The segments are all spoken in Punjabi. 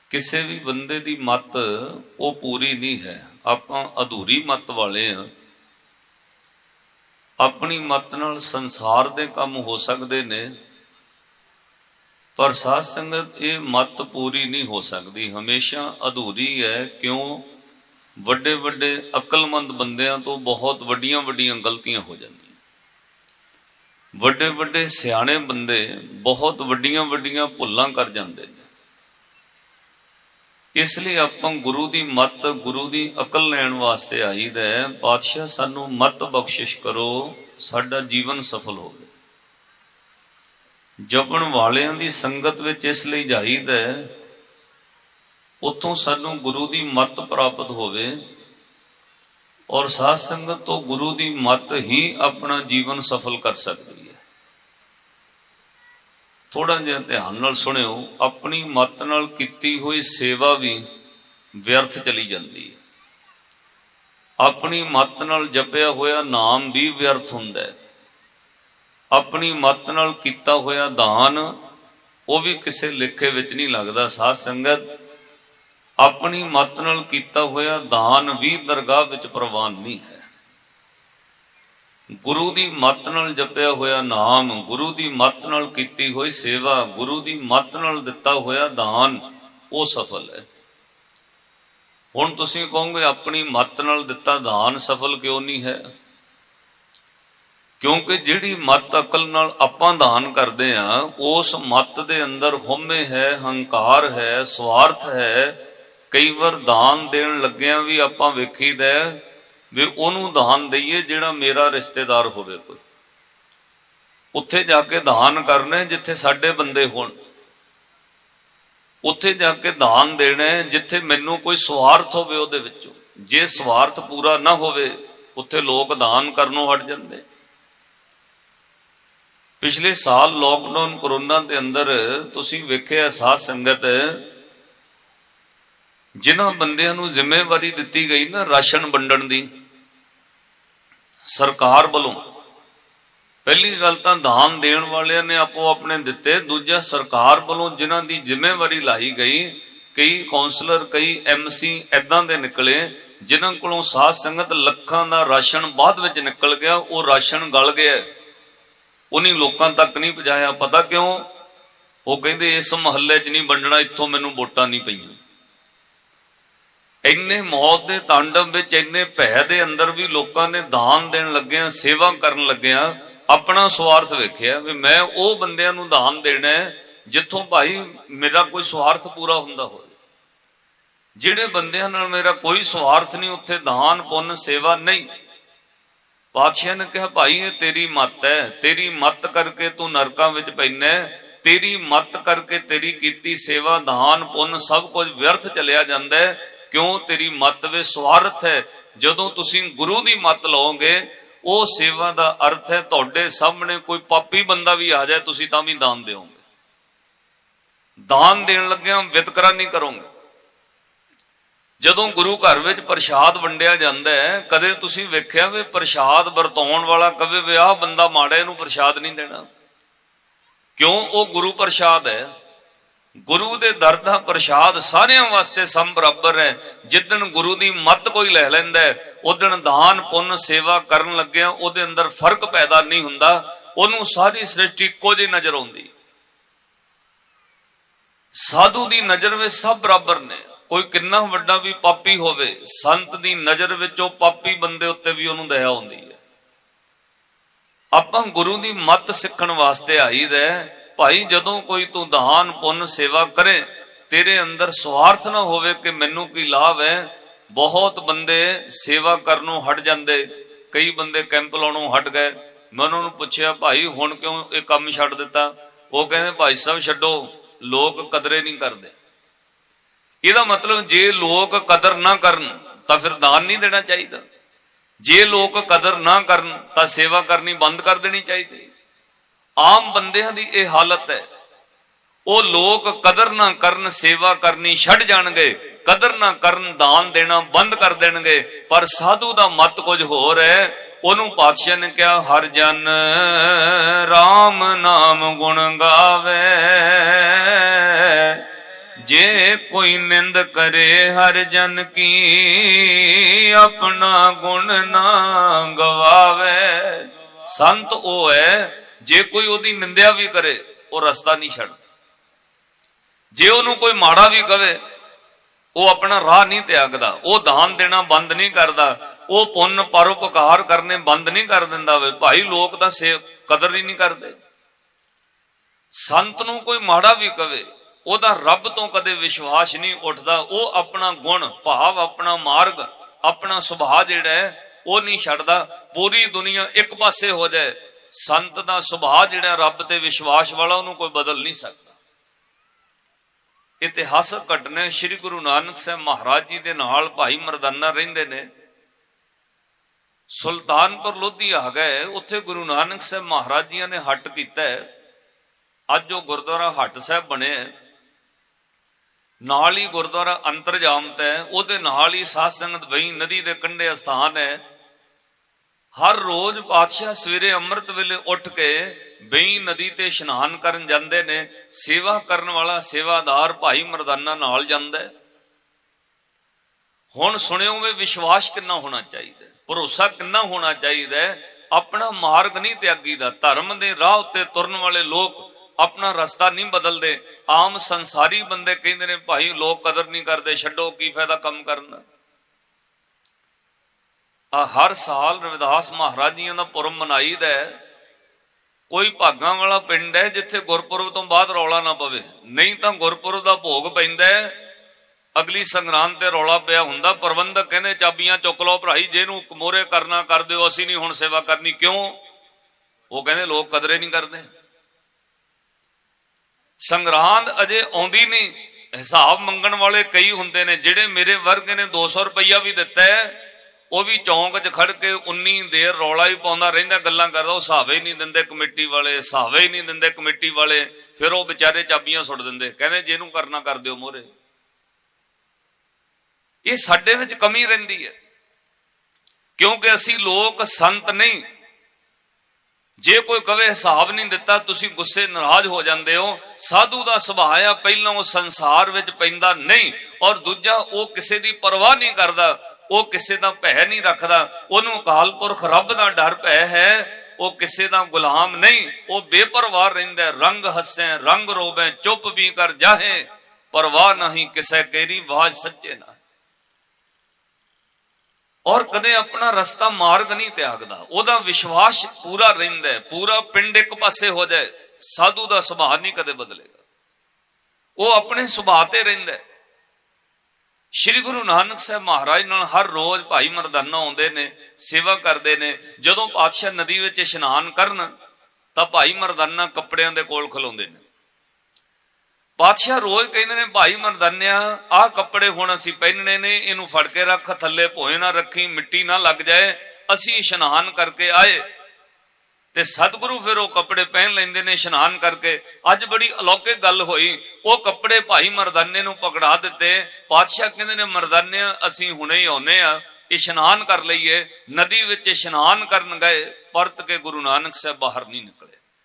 ਕਿਸੇ ਵੀ ਬੰਦੇ ਦੀ ਮੱਤ ਉਹ ਪੂਰੀ ਨਹੀਂ ਹੈ। ਆਪਾਂ ਅਧੂਰੀ ਮੱਤ ਵਾਲੇ ਹਾਂ। ਆਪਣੀ ਮੱਤ ਨਾਲ ਸੰਸਾਰ ਦੇ ਕੰਮ ਹੋ ਸਕਦੇ ਨੇ, ਪਰ ਸਾਧ ਸੰਗਤ ਇਹ ਮੱਤ ਪੂਰੀ ਨਹੀਂ ਹੋ ਸਕਦੀ, ਹਮੇਸ਼ਾ ਅਧੂਰੀ ਹੈ। ਕਿਉਂ? ਵੱਡੇ ਵੱਡੇ ਅਕਲਮੰਦ ਬੰਦਿਆਂ ਤੋਂ ਬਹੁਤ ਵੱਡੀਆਂ ਵੱਡੀਆਂ ਗਲਤੀਆਂ ਹੋ ਜਾਂਦੀਆਂ। ਵੱਡੇ ਵੱਡੇ ਸਿਆਣੇ ਬੰਦੇ ਬਹੁਤ ਵੱਡੀਆਂ ਵੱਡੀਆਂ ਭੁੱਲਾਂ ਕਰ ਜਾਂਦੇ ਨੇ। ਇਸ ਲਈ ਆਪਾਂ ਗੁਰੂ ਦੀ ਮੱਤ, ਗੁਰੂ ਦੀ ਅਕਲ ਲੈਣ ਵਾਸਤੇ ਆਈਦਾ ਹੈ। ਪਾਤਸ਼ਾਹ ਸਾਨੂੰ ਮੱਤ ਬਖਸ਼ਿਸ਼ ਕਰੋ, ਸਾਡਾ ਜੀਵਨ ਸਫਲ ਹੋਵੇ। ਜਪਣ ਵਾਲਿਆਂ ਦੀ ਸੰਗਤ ਵਿੱਚ ਇਸ ਲਈ ਜਾਈਦਾ ਹੈ, ਉੱਥੋਂ ਸਾਨੂੰ ਗੁਰੂ ਦੀ ਮੱਤ ਪ੍ਰਾਪਤ ਹੋਵੇ, ਔਰ ਸਾਧ ਸੰਗਤ ਤੋਂ ਗੁਰੂ ਦੀ ਮੱਤ ਹੀ ਆਪਣਾ ਜੀਵਨ ਸਫਲ ਕਰ ਸਕਦੀ ਹੈ। ਥੋੜਾ ਜਿਹਾ ਧਿਆਨ ਨਾਲ ਸੁਣਿਓ। ਆਪਣੀ ਮੱਤ ਨਾਲ ਕੀਤੀ ਹੋਈ ਸੇਵਾ ਵੀ ਵਿਅਰਥ ਚਲੀ ਜਾਂਦੀ ਹੈ। ਆਪਣੀ ਮੱਤ ਨਾਲ ਜਪਿਆ ਹੋਇਆ ਨਾਮ ਵੀ ਵਿਅਰਥ ਹੁੰਦਾ ਹੈ। ਆਪਣੀ ਮੱਤ ਨਾਲ ਕੀਤਾ ਹੋਇਆ ਦਾਨ ਉਹ ਵੀ ਕਿਸੇ ਲੇਖੇ ਵਿੱਚ ਨਹੀਂ ਲੱਗਦਾ। ਸਾਧ ਸੰਗਤ, ਆਪਣੀ ਮੱਤ ਨਾਲ ਕੀਤਾ ਹੋਇਆ ਦਾਨ ਵੀ ਦਰਗਾਹ ਵਿੱਚ ਪ੍ਰਵਾਨ ਨਹੀਂ ਹੈ। ਗੁਰੂ ਦੀ ਮੱਤ ਨਾਲ ਜਪਿਆ ਹੋਇਆ ਨਾਮ, ਗੁਰੂ ਦੀ ਮੱਤ ਨਾਲ ਕੀਤੀ ਹੋਈ ਸੇਵਾ, ਗੁਰੂ ਦੀ ਮੱਤ ਨਾਲ ਦਿੱਤਾ ਹੋਇਆ ਦਾਨ ਉਹ ਸਫਲ ਹੈ। ਹੁਣ ਤੁਸੀਂ ਕਹੋਗੇ ਆਪਣੀ ਮੱਤ ਨਾਲ ਦਿੱਤਾ ਦਾਨ ਸਫਲ ਕਿਉਂ ਨਹੀਂ ਹੈ? ਕਿਉਂਕਿ ਜਿਹੜੀ ਮੱਤ ਅਕਲ ਨਾਲ ਆਪਾਂ ਦਾਨ ਕਰਦੇ ਹਾਂ, ਉਸ ਮੱਤ ਦੇ ਅੰਦਰ ਹਉਮੈ ਹੈ, ਹੰਕਾਰ ਹੈ, ਸਵਾਰਥ ਹੈ। ਕਈ ਵਾਰ ਦਾਨ ਦੇਣ ਲੱਗਿਆਂ ਵੀ ਆਪਾਂ ਵੇਖੀਦਾ ਵੀ ਉਹਨੂੰ ਦਾਨ ਦਈਏ ਜਿਹੜਾ ਮੇਰਾ ਰਿਸ਼ਤੇਦਾਰ ਹੋਵੇ। ਕੋਈ ਉੱਥੇ ਜਾ ਕੇ ਦਾਨ ਕਰਨਾ ਜਿੱਥੇ ਸਾਡੇ ਬੰਦੇ ਹੋਣ, ਉੱਥੇ ਜਾ ਕੇ ਦਾਨ ਦੇਣਾ ਜਿੱਥੇ ਮੈਨੂੰ ਕੋਈ ਸਵਾਰਥ ਹੋਵੇ ਉਹਦੇ ਵਿੱਚੋਂ। ਜੇ ਸਵਾਰਥ ਪੂਰਾ ਨਾ ਹੋਵੇ, ਉੱਥੇ ਲੋਕ ਦਾਨ ਕਰਨੋਂ ਹਟ ਜਾਂਦੇ। ਪਿਛਲੇ ਸਾਲ ਲੋਕਡਾਊਨ ਕਰੋਨਾ ਦੇ ਅੰਦਰ ਤੁਸੀਂ ਵੇਖਿਆ ਸਾਧ ਸੰਗਤ, ਜਿਨ੍ਹਾਂ ਬੰਦਿਆਂ ਨੂੰ ਜ਼ਿੰਮੇਵਾਰੀ ਦਿੱਤੀ ਗਈ ਨਾ ਰਾਸ਼ਨ ਵੰਡਣ ਦੀ ਸਰਕਾਰ ਵੱਲੋਂ, ਪਹਿਲੀ ਗੱਲ ਤਾਂ ਦਾਨ ਦੇਣ ਵਾਲਿਆਂ ਨੇ ਆਪੋ ਆਪਣੇ ਦਿੱਤੇ, ਦੂਜਾ ਸਰਕਾਰ ਵੱਲੋਂ ਜਿਨ੍ਹਾਂ ਦੀ ਜ਼ਿੰਮੇਵਾਰੀ ਲਾਈ ਗਈ, ਕਈ ਕੌਂਸਲਰ, ਕਈ MC ਏਦਾਂ ਦੇ ਨਿਕਲੇ ਜਿਨ੍ਹਾਂ ਕੋਲੋਂ ਸਾਧ ਸੰਗਤ ਲੱਖਾਂ ਦਾ ਰਾਸ਼ਨ ਬਾਅਦ ਵਿੱਚ ਨਿਕਲ ਗਿਆ। ਉਹ ਰਾਸ਼ਨ ਗਲ ਗਿਆ, ਉਹਨੇ ਲੋਕਾਂ ਤੱਕ ਨਹੀਂ ਪਹੁੰਚਾਇਆ। ਪਤਾ ਕਿਉਂ? ਉਹ ਕਹਿੰਦੇ ਇਸ ਮੁਹੱਲੇ 'ਚ ਨਹੀਂ ਵੰਡਣਾ, ਇੱਥੋਂ ਮੈਨੂੰ ਵੋਟਾਂ ਨਹੀਂ ਪਈਆਂ। ਇੰਨੇ ਮੌਤ ਦੇ ਤਾਂਡਵ ਵਿੱਚ, ਇੰਨੇ ਭੈ ਦੇ ਅੰਦਰ ਵੀ ਲੋਕਾਂ ਨੇ ਦਾਨ ਦੇਣ ਲੱਗਿਆ, ਸੇਵਾ ਕਰਨ ਲੱਗਿਆ, ਆਪਣਾ ਸਵਾਰਥ ਵੇਖਿਆ ਵੀ ਮੈਂ ਉਹ ਬੰਦਿਆਂ ਨੂੰ ਦਾਨ ਦੇਣਾ ਜਿੱਥੋਂ ਭਾਈ ਮੇਰਾ ਕੋਈ ਸਵਾਰਥ ਪੂਰਾ ਹੁੰਦਾ ਹੋਵੇ। ਜਿਹੜੇ ਬੰਦਿਆਂ ਨਾਲ ਮੇਰਾ ਕੋਈ ਸਵਾਰਥ ਨਹੀਂ, ਉੱਥੇ ਦਾਨ ਪੁੰਨ ਸੇਵਾ ਨਹੀਂ। ਪਾਤਸ਼ਾਹ ਨੇ ਕਿਹਾ ਭਾਈ ਇਹ ਤੇਰੀ ਮੱਤ ਹੈ, ਤੇਰੀ ਮੱਤ ਕਰਕੇ ਤੂੰ ਨਰਕਾਂ ਵਿੱਚ ਪੈਣਾ, ਤੇਰੀ ਮੱਤ ਕਰਕੇ ਤੇਰੀ ਕੀਤੀ ਸੇਵਾ, ਦਾਨ ਪੁੰਨ ਸਭ ਕੁਝ ਵਿਅਰਥ ਚਲਿਆ ਜਾਂਦਾ ਹੈ। ਕਿਉਂ? ਤੇਰੀ ਮੱਤ ਵਿੱਚ ਸਵਾਰਥ ਹੈ। ਜਦੋਂ ਤੁਸੀਂ ਗੁਰੂ ਦੀ ਮੱਤ ਲਓਗੇ, ਉਹ ਸੇਵਾ ਦਾ ਅਰਥ ਹੈ ਤੁਹਾਡੇ ਸਾਹਮਣੇ ਕੋਈ ਪਾਪੀ ਬੰਦਾ ਵੀ ਆ ਜਾਏ, ਤੁਸੀਂ ਤਾਂ ਵੀ ਦਾਨ ਦਿਓਗੇ। ਦਾਨ ਦੇਣ ਲੱਗਿਆਂ ਵਿਤਕਰਾ ਨਹੀਂ ਕਰੋਗੇ। ਜਦੋਂ ਗੁਰੂ ਘਰ ਵਿੱਚ ਪ੍ਰਸ਼ਾਦ ਵੰਡਿਆ ਜਾਂਦਾ ਹੈ, ਕਦੇ ਤੁਸੀਂ ਵੇਖਿਆ ਵੀ ਪ੍ਰਸ਼ਾਦ ਵਰਤਾਉਣ ਵਾਲਾ ਕਵੇ ਵੀ ਆਹ ਬੰਦਾ ਮਾੜਾ, ਇਹਨੂੰ ਪ੍ਰਸ਼ਾਦ ਨਹੀਂ ਦੇਣਾ? ਕਿਉਂ? ਉਹ ਗੁਰੂ ਪ੍ਰਸ਼ਾਦ ਹੈ। ਗੁਰੂ ਦੇ ਦਰ ਦਾ ਪ੍ਰਸ਼ਾਦ ਸਾਰਿਆਂ ਵਾਸਤੇ ਸਮ ਬਰਾਬਰ ਹੈ। ਜਿੱਦਣ ਗੁਰੂ ਦੀ ਮੱਤ ਕੋਈ ਲੈ ਲੈਂਦਾ, ਉਦਣ ਦਾਨ ਪੁੰਨ ਸੇਵਾ ਕਰਨ ਲੱਗਿਆ ਉਹਦੇ ਅੰਦਰ ਫਰਕ ਪੈਦਾ ਨਹੀਂ ਹੁੰਦਾ। ਉਹਨੂੰ ਸਾਰੀ ਸ੍ਰਿਸ਼ਟੀ ਇੱਕੋ ਜਿਹੀ ਨਜ਼ਰ ਆਉਂਦੀ। ਸਾਧੂ ਦੀ ਨਜ਼ਰ ਵਿੱਚ ਸਭ ਬਰਾਬਰ ਨੇ। ਕੋਈ ਕਿੰਨਾ ਵੱਡਾ ਵੀ ਪਾਪੀ ਹੋਵੇ, ਸੰਤ ਦੀ ਨਜ਼ਰ ਵਿੱਚ ਉਹ ਪਾਪੀ ਬੰਦੇ ਉੱਤੇ ਵੀ ਉਹਨੂੰ ਦਇਆ ਆਉਂਦੀ ਹੈ। ਆਪਾਂ ਗੁਰੂ ਦੀ ਮੱਤ ਸਿੱਖਣ ਵਾਸਤੇ ਆਈਦਾ। ਭਾਈ ਜਦੋਂ ਕੋਈ ਤੂੰ ਦਾਨ ਪੁੰਨ ਸੇਵਾ ਕਰੇ, ਤੇਰੇ ਅੰਦਰ ਸਵਾਰਥ ਨਾ ਹੋਵੇ ਕਿ ਮੈਨੂੰ ਕੀ ਲਾਭ ਹੈ। ਬਹੁਤ ਬੰਦੇ ਸੇਵਾ ਕਰਨੋਂ ਹਟ ਜਾਂਦੇ, ਕਈ ਬੰਦੇ ਕੈਂਪ ਲਾਉਣੋਂ ਹਟ ਗਏ। ਮੈਂ ਉਹਨਾਂ ਨੂੰ ਪੁੱਛਿਆ ਭਾਈ ਹੁਣ ਕਿਉਂ ਇਹ ਕੰਮ ਛੱਡ ਦਿੱਤਾ? ਉਹ ਕਹਿੰਦੇ ਭਾਈ ਸਾਹਿਬ ਛੱਡੋ, ਲੋਕ ਕਦਰੇ ਨਹੀਂ ਕਰਦੇ। ਇਹਦਾ ਮਤਲਬ ਜੇ ਲੋਕ ਕਦਰ ਨਾ ਕਰਨ ਤਾਂ ਫਿਰ ਦਾਨ ਨਹੀਂ ਦੇਣਾ ਚਾਹੀਦਾ। ਜੇ ਲੋਕ ਕਦਰ ਨਾ ਕਰਨ ਤਾਂ ਸੇਵਾ ਕਰਨੀ ਬੰਦ ਕਰ ਦੇਣੀ ਚਾਹੀਦੀ। ਆਮ ਬੰਦਿਆਂ ਦੀ ਇਹ ਹਾਲਤ ਹੈ। ਉਹ ਲੋਕ ਕਦਰ ਨਾ ਕਰਨ, ਸੇਵਾ ਕਰਨੀ ਛੱਡ ਜਾਣਗੇ, ਕਦਰ ਨਾ ਕਰਨ, ਦਾਨ ਦੇਣਾ ਬੰਦ ਕਰ ਦੇਣਗੇ। ਪਰ ਸਾਧੂ ਦਾ ਮਤ ਕੁਝ ਹੋਰ ਹੈ। ਉਹਨੂੰ ਪਾਤਸ਼ਾਹ ਨੇ ਕਿਹਾ ਹਰ ਜਨ ਰਾਮ ਨਾਮ ਗੁਣ ਗਾਵੇ, जे कोई निंद करे हर जन की, अपना गुण ना गवावे। संत वो है जे कोई ओदी निंदिया भी करे वो रस्ता नहीं छड़, जे ओनू कोई माड़ा भी कहे वो अपना राह नहीं त्यागदा, वो दान देना बंद नहीं करता, वो पुण्य परोपकार करने बंद नहीं कर दिंदा। भाई लोग तां कदर ही नहीं करते। संत नूं कोई माड़ा भी कहे ओदा रब तो कदे विश्वास नहीं उठदा, वो अपना गुण भाव अपना मार्ग अपना सुभाव जिहड़ा है वो नहीं छड्डदा। पूरी दुनिया एक पासे हो जाए, संत दा सुभाव जिहड़ा रब ते विश्वास वाला उन्होंने कोई बदल नहीं सकता। इतिहासक घटना श्री गुरु नानक साहब महाराज जी दे नाल भाई मरदाना रहिंदे ने, सुल्तानपुर लोधी आ गए, उत्थे गुरु नानक साहब महाराज जी ने हट किया है। अज जो गुरुद्वारा हट साहब बने नाल ही गुरुद्वारा अंतरजामत है, उहदे नाल ही साध संगत वही नदी के कंढे स्थान है। हर रोज पातशाह सवेरे अमृत वेले उठ के बई नदी ते इशनान करन जांदे ने। सेवा करन वाला सेवादार भाई मरदाना नाल जांदा है। हुण सुनियो वे विश्वास कितना होना चाहिए, भरोसा कितना होना चाहिए। अपना मार्ग नहीं त्यागीदा। धर्म के राह उत्ते तुरन वाले लोग अपना रास्ता नहीं बदलते। आम संसारी बंदे कहते ने भाई लोग कदर नहीं करते, छड्डो की फायदा कम करना। हर साल रविदास महाराज जी का पुरब मनाईदा है। कोई भागां वाला पिंड है जिथे गुरपुरब तो बाद रौला ना पवे, नहीं तो गुरपुरब का भोग पैंदा है, अगली संगरांद ते रौला पिया हुंदा। प्रबंधक कहते चाबियां चुक लो भराई, जेनू मोरे करना कर दो, असीं नहीं हुण सेवा करनी। क्यों? वो कहते लोग कदरे नहीं करते। संगरांद अजे आउंदी नहीं, हिसाब मंगण वाले कई हुंदे ने। जिहड़े मेरे वर्ग ने 200 रुपया भी दिता है, वो भी चौंक च खड़ के उन्नी देर रौला ही पाउंदा रहिंदा, गल्लां करदा। वो हिसाब ही नहीं दिंदे कमेटी वाले, हिसाब ही नहीं दिंदे कमेटी वाले। फिर वो बेचारे चाबियां सुट दिंदे, कहंदे जिहनू करना कर दिओ मोहरे। ये साडे विच कमी रहिंदी है, क्योंकि असी लोग संत नहीं। जे कोई कवे हिसाब नहीं दिता, तुसी गुस्से नाराज हो जाते हो। साधु का सुभाव है, पहला वो संसार विच पैंदा नहीं, और दूजा वो किसी की परवाह नहीं करता, वो किसी का भय नहीं रखता। उन्होंने अकाल पुरख रब का डर भय है, वो किसी का गुलाम नहीं, वो बेपरवाह रहिंदा। रंग हसे रंग रोवे, चुप भी कर जाहे, परवाह नहीं किसे केरी वाज सच्चे ना। और कदे अपना रास्ता मार्ग नहीं त्यागदा, ओदा विश्वास पूरा रहिंदा है। पूरा पिंड एक पासे हो जाए, साधु का सुभाव नहीं कदे बदलेगा, वो अपने सुभाव ते रहिंदा है। श्री गुरु नानक साहब महाराज नाल हर रोज भाई मरदाना आउंदे ने, सेवा करते ने। जदों पातशाह नदी विच इशनान करन तां भाई मरदाना कपड़ियां दे कोल खलोंदे ने। पातशाह रोज कहते ने भाई मरदानिया आ कपड़े हुण असीं पहनने ने, इनू फड़ के रख, थल्ले भोए ना रखी, मिट्टी ना लग जाए, असीं इशनान करके आए। ते सतगुरु फिर वो कपड़े पहन लेंदे ने इशनान करके। अज बड़ी अलौकिक गल होई, वो कपड़े भाई मरदाने नू पकड़ा दिते। पातशाह कहंदे ने मरदानिया असीं हुणे ही आउणे आ, इशनान कर लईए। नदी विच इशनान करन गए, परत के गुरु नानक साहब बाहर नहीं निकले।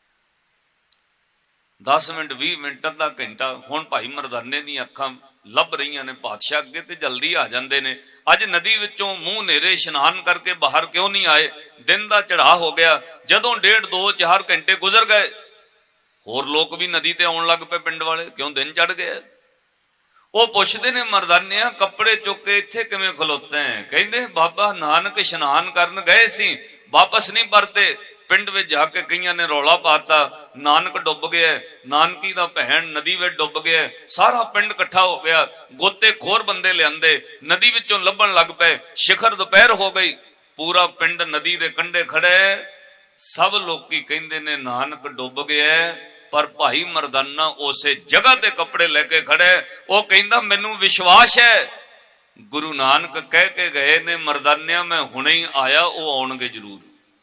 10 मिनट 20 मिनट अद्धा घंटा हुण भाई मरदाने दी अखां लभ रही ने, पातशाह अगे ते जल्दी आ जाते हैं। अज नदी विचों मूँह नेरे इशनान करके बाहर क्यों नहीं आए? दिन का चढ़ा हो गया। जदों 1.5 2 4 घंटे गुजर गए, होर लोग भी नदी ते आउण लग पे, पिंड वाले, क्यों दिन चढ़ गया। वो पुछदे ने मरदानिया कपड़े चुक के इत्थे किवें खलोते हैं? कहंदे बाबा नानक इशनान करन गए सी, वापस नहीं परते। पिंड में जाके कईयां ने रौला पाता, नानक डुब गया, नानकी दा भैन नदी में डुब गया। सारा पिंड इकट्ठा हो गया, गोते खोर बंदे लियाते, नदी विचों लभण लग पे। शिखर दोपहर हो गई, पूरा पिंड नदी दे कंढे खड़े। सब लोग कहंदे ने नानक डुब गया, पर भाई मरदाना उसे जगह ते कपड़े लेके खड़े। वो कहंदा मैनू विश्वास है, गुरु नानक कह के गए ने मरदानिया मैं हुणे ही आया, वो आउणगे जरूर।